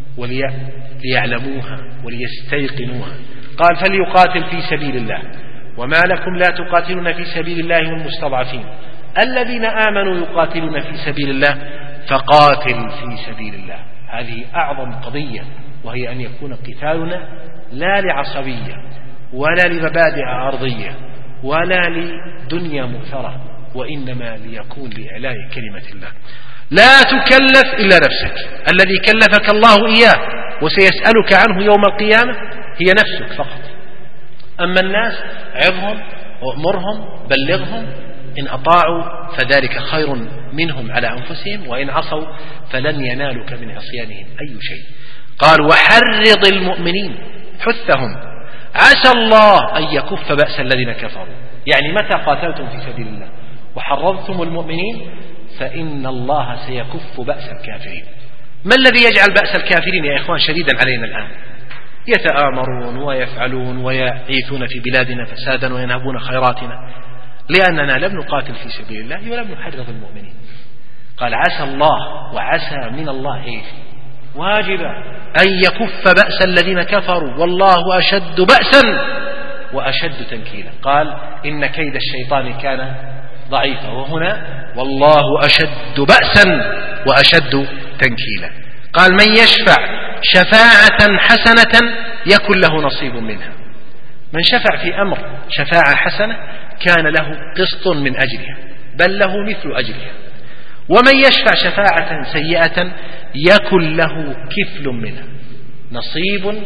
وليعلموها وليستيقنوها. قال فليقاتل في سبيل الله وما لكم لا تقاتلون في سبيل الله والمستضعفين الذين آمنوا يقاتلون في سبيل الله فقاتل في سبيل الله. هذه أعظم قضية، وهي أن يكون قتالنا لا لعصبية ولا لمبادئ أرضية ولا لدنيا مؤثرة، وإنما ليكون لإعلاء كلمة الله. لا تكلف إلا نفسك، الذي كلفك الله إياه وسيسألك عنه يوم القيامة هي نفسك فقط. أما الناس عظهم وأمرهم بلغهم، إن أطاعوا فذلك خير منهم على أنفسهم، وإن عصوا فلن ينالك من عصيانهم أي شيء. قال وحرض المؤمنين حثهم عسى الله أن يكف بأس الذين كفروا. يعني متى قاتلتم في سبيل الله وحرضتم المؤمنين فإن الله سيكف بأس الكافرين. ما الذي يجعل بأس الكافرين يا إخوان شديدا علينا الآن؟ يتآمرون ويفعلون ويعيثون في بلادنا فسادا وينهبون خيراتنا، لأننا لم نقاتل في سبيل الله ولم نحرض المؤمنين. قال عسى الله، وعسى من الله إيه؟ واجبة أن يكف بأس الذين كفروا والله أشد بأسا وأشد تنكيلا. قال إن كيد الشيطان كان ضعيفا، وهنا والله أشد بأسا وأشد تنكيلا. قال من يشفع شفاعة حسنة يكن له نصيب منها. من شفع في أمر شفاعة حسنة كان له قسط من أجرها، بل له مثل أجرها. ومن يشفع شفاعة سيئة يكن له كفل منها، نصيب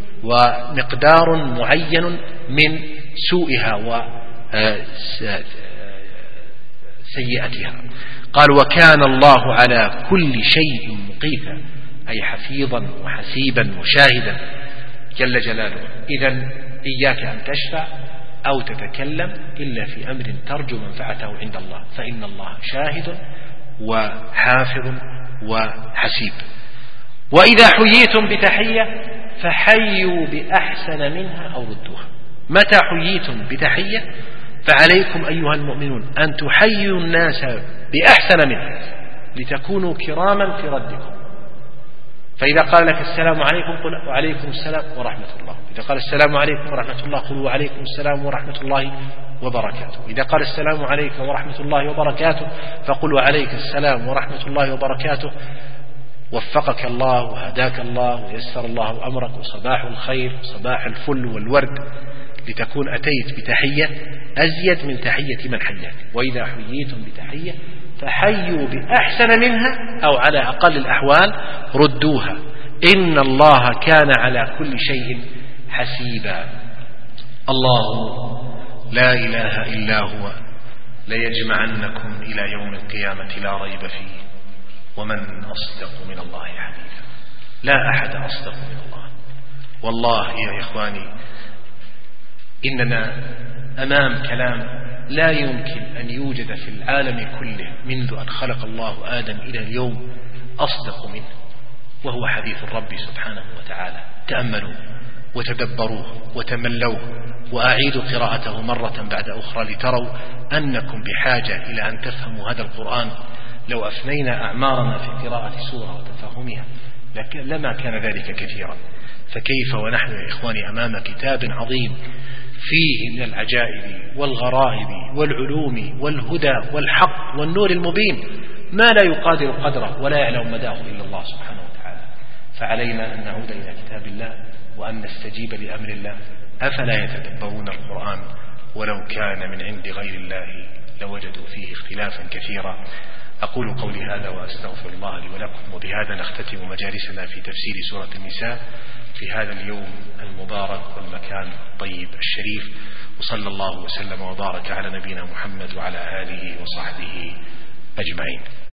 ومقدار معين من سوءها وسيئتها. قال وكان الله على كل شيء مقيتا، أي حفيظا وحسيبا وشاهدا جل جلاله. إذن إياك أن تشفع أو تتكلم إلا في أمر ترجو منفعته عند الله، فإن الله شاهد وحافظ وحسيب. وإذا حييتم بتحية فحيوا بأحسن منها أو ردوها. متى حييتم بتحية فعليكم أيها المؤمنون أن تحيوا الناس بأحسن منها لتكونوا كراما في ردكم. فإذا قال لك السلام عليكم قل وعليكم السلام ورحمة الله. إذا قال السلام عليكم ورحمة الله قل وعليكم السلام ورحمة الله وبركاته. إذا قال السلام عليكم ورحمة الله وبركاته فقل وعليك السلام ورحمة الله وبركاته. وفقك الله وهداك الله ويسر الله أمرك وصباح الخير وصباح الفل والورد، لتكون أتيت بتحية أزيد من تحية من حياك. وإذا حييتم بتحية فحيوا بأحسن منها أو على أقل الأحوال ردوها، إن الله كان على كل شيء حسيبا. الله لا إله إلا هو ليجمعنكم إلى يوم القيامة لا ريب فيه ومن أصدق من الله حديثا. لا أحد أصدق من الله. والله يا إخواني إننا أمام كلام لا يمكن أن يوجد في العالم كله منذ أن خلق الله آدم إلى اليوم أصدق منه، وهو حديث الرب سبحانه وتعالى. تأملوا وتدبروه وتملوه، وأعيدوا قراءته مرة بعد أخرى لتروا أنكم بحاجة إلى أن تفهموا هذا القرآن. لو أفنينا أعمارنا في قراءة سورة وتفهمها لما كان ذلك كثيرا، فكيف ونحن يا إخواني أمام كتاب عظيم فيه من العجائب والغرائب والعلوم والهدى والحق والنور المبين ما لا يقادر قدره ولا يعلم مداه إلا الله سبحانه وتعالى. فعلينا أن نعود إلى كتاب الله وأن نستجيب لأمر الله. أفلا يتدبرون القرآن ولو كان من عند غير الله لوجدوا فيه اختلافا كثيرا. أقول قولي هذا وأستغفر الله لي ولكم، وبهذا نختتم مجالسنا في تفسير سورة النساء في هذا اليوم المبارك والمكان الطيب الشريف، وصلى الله وسلم وبارك على نبينا محمد وعلى آله وصحبه أجمعين.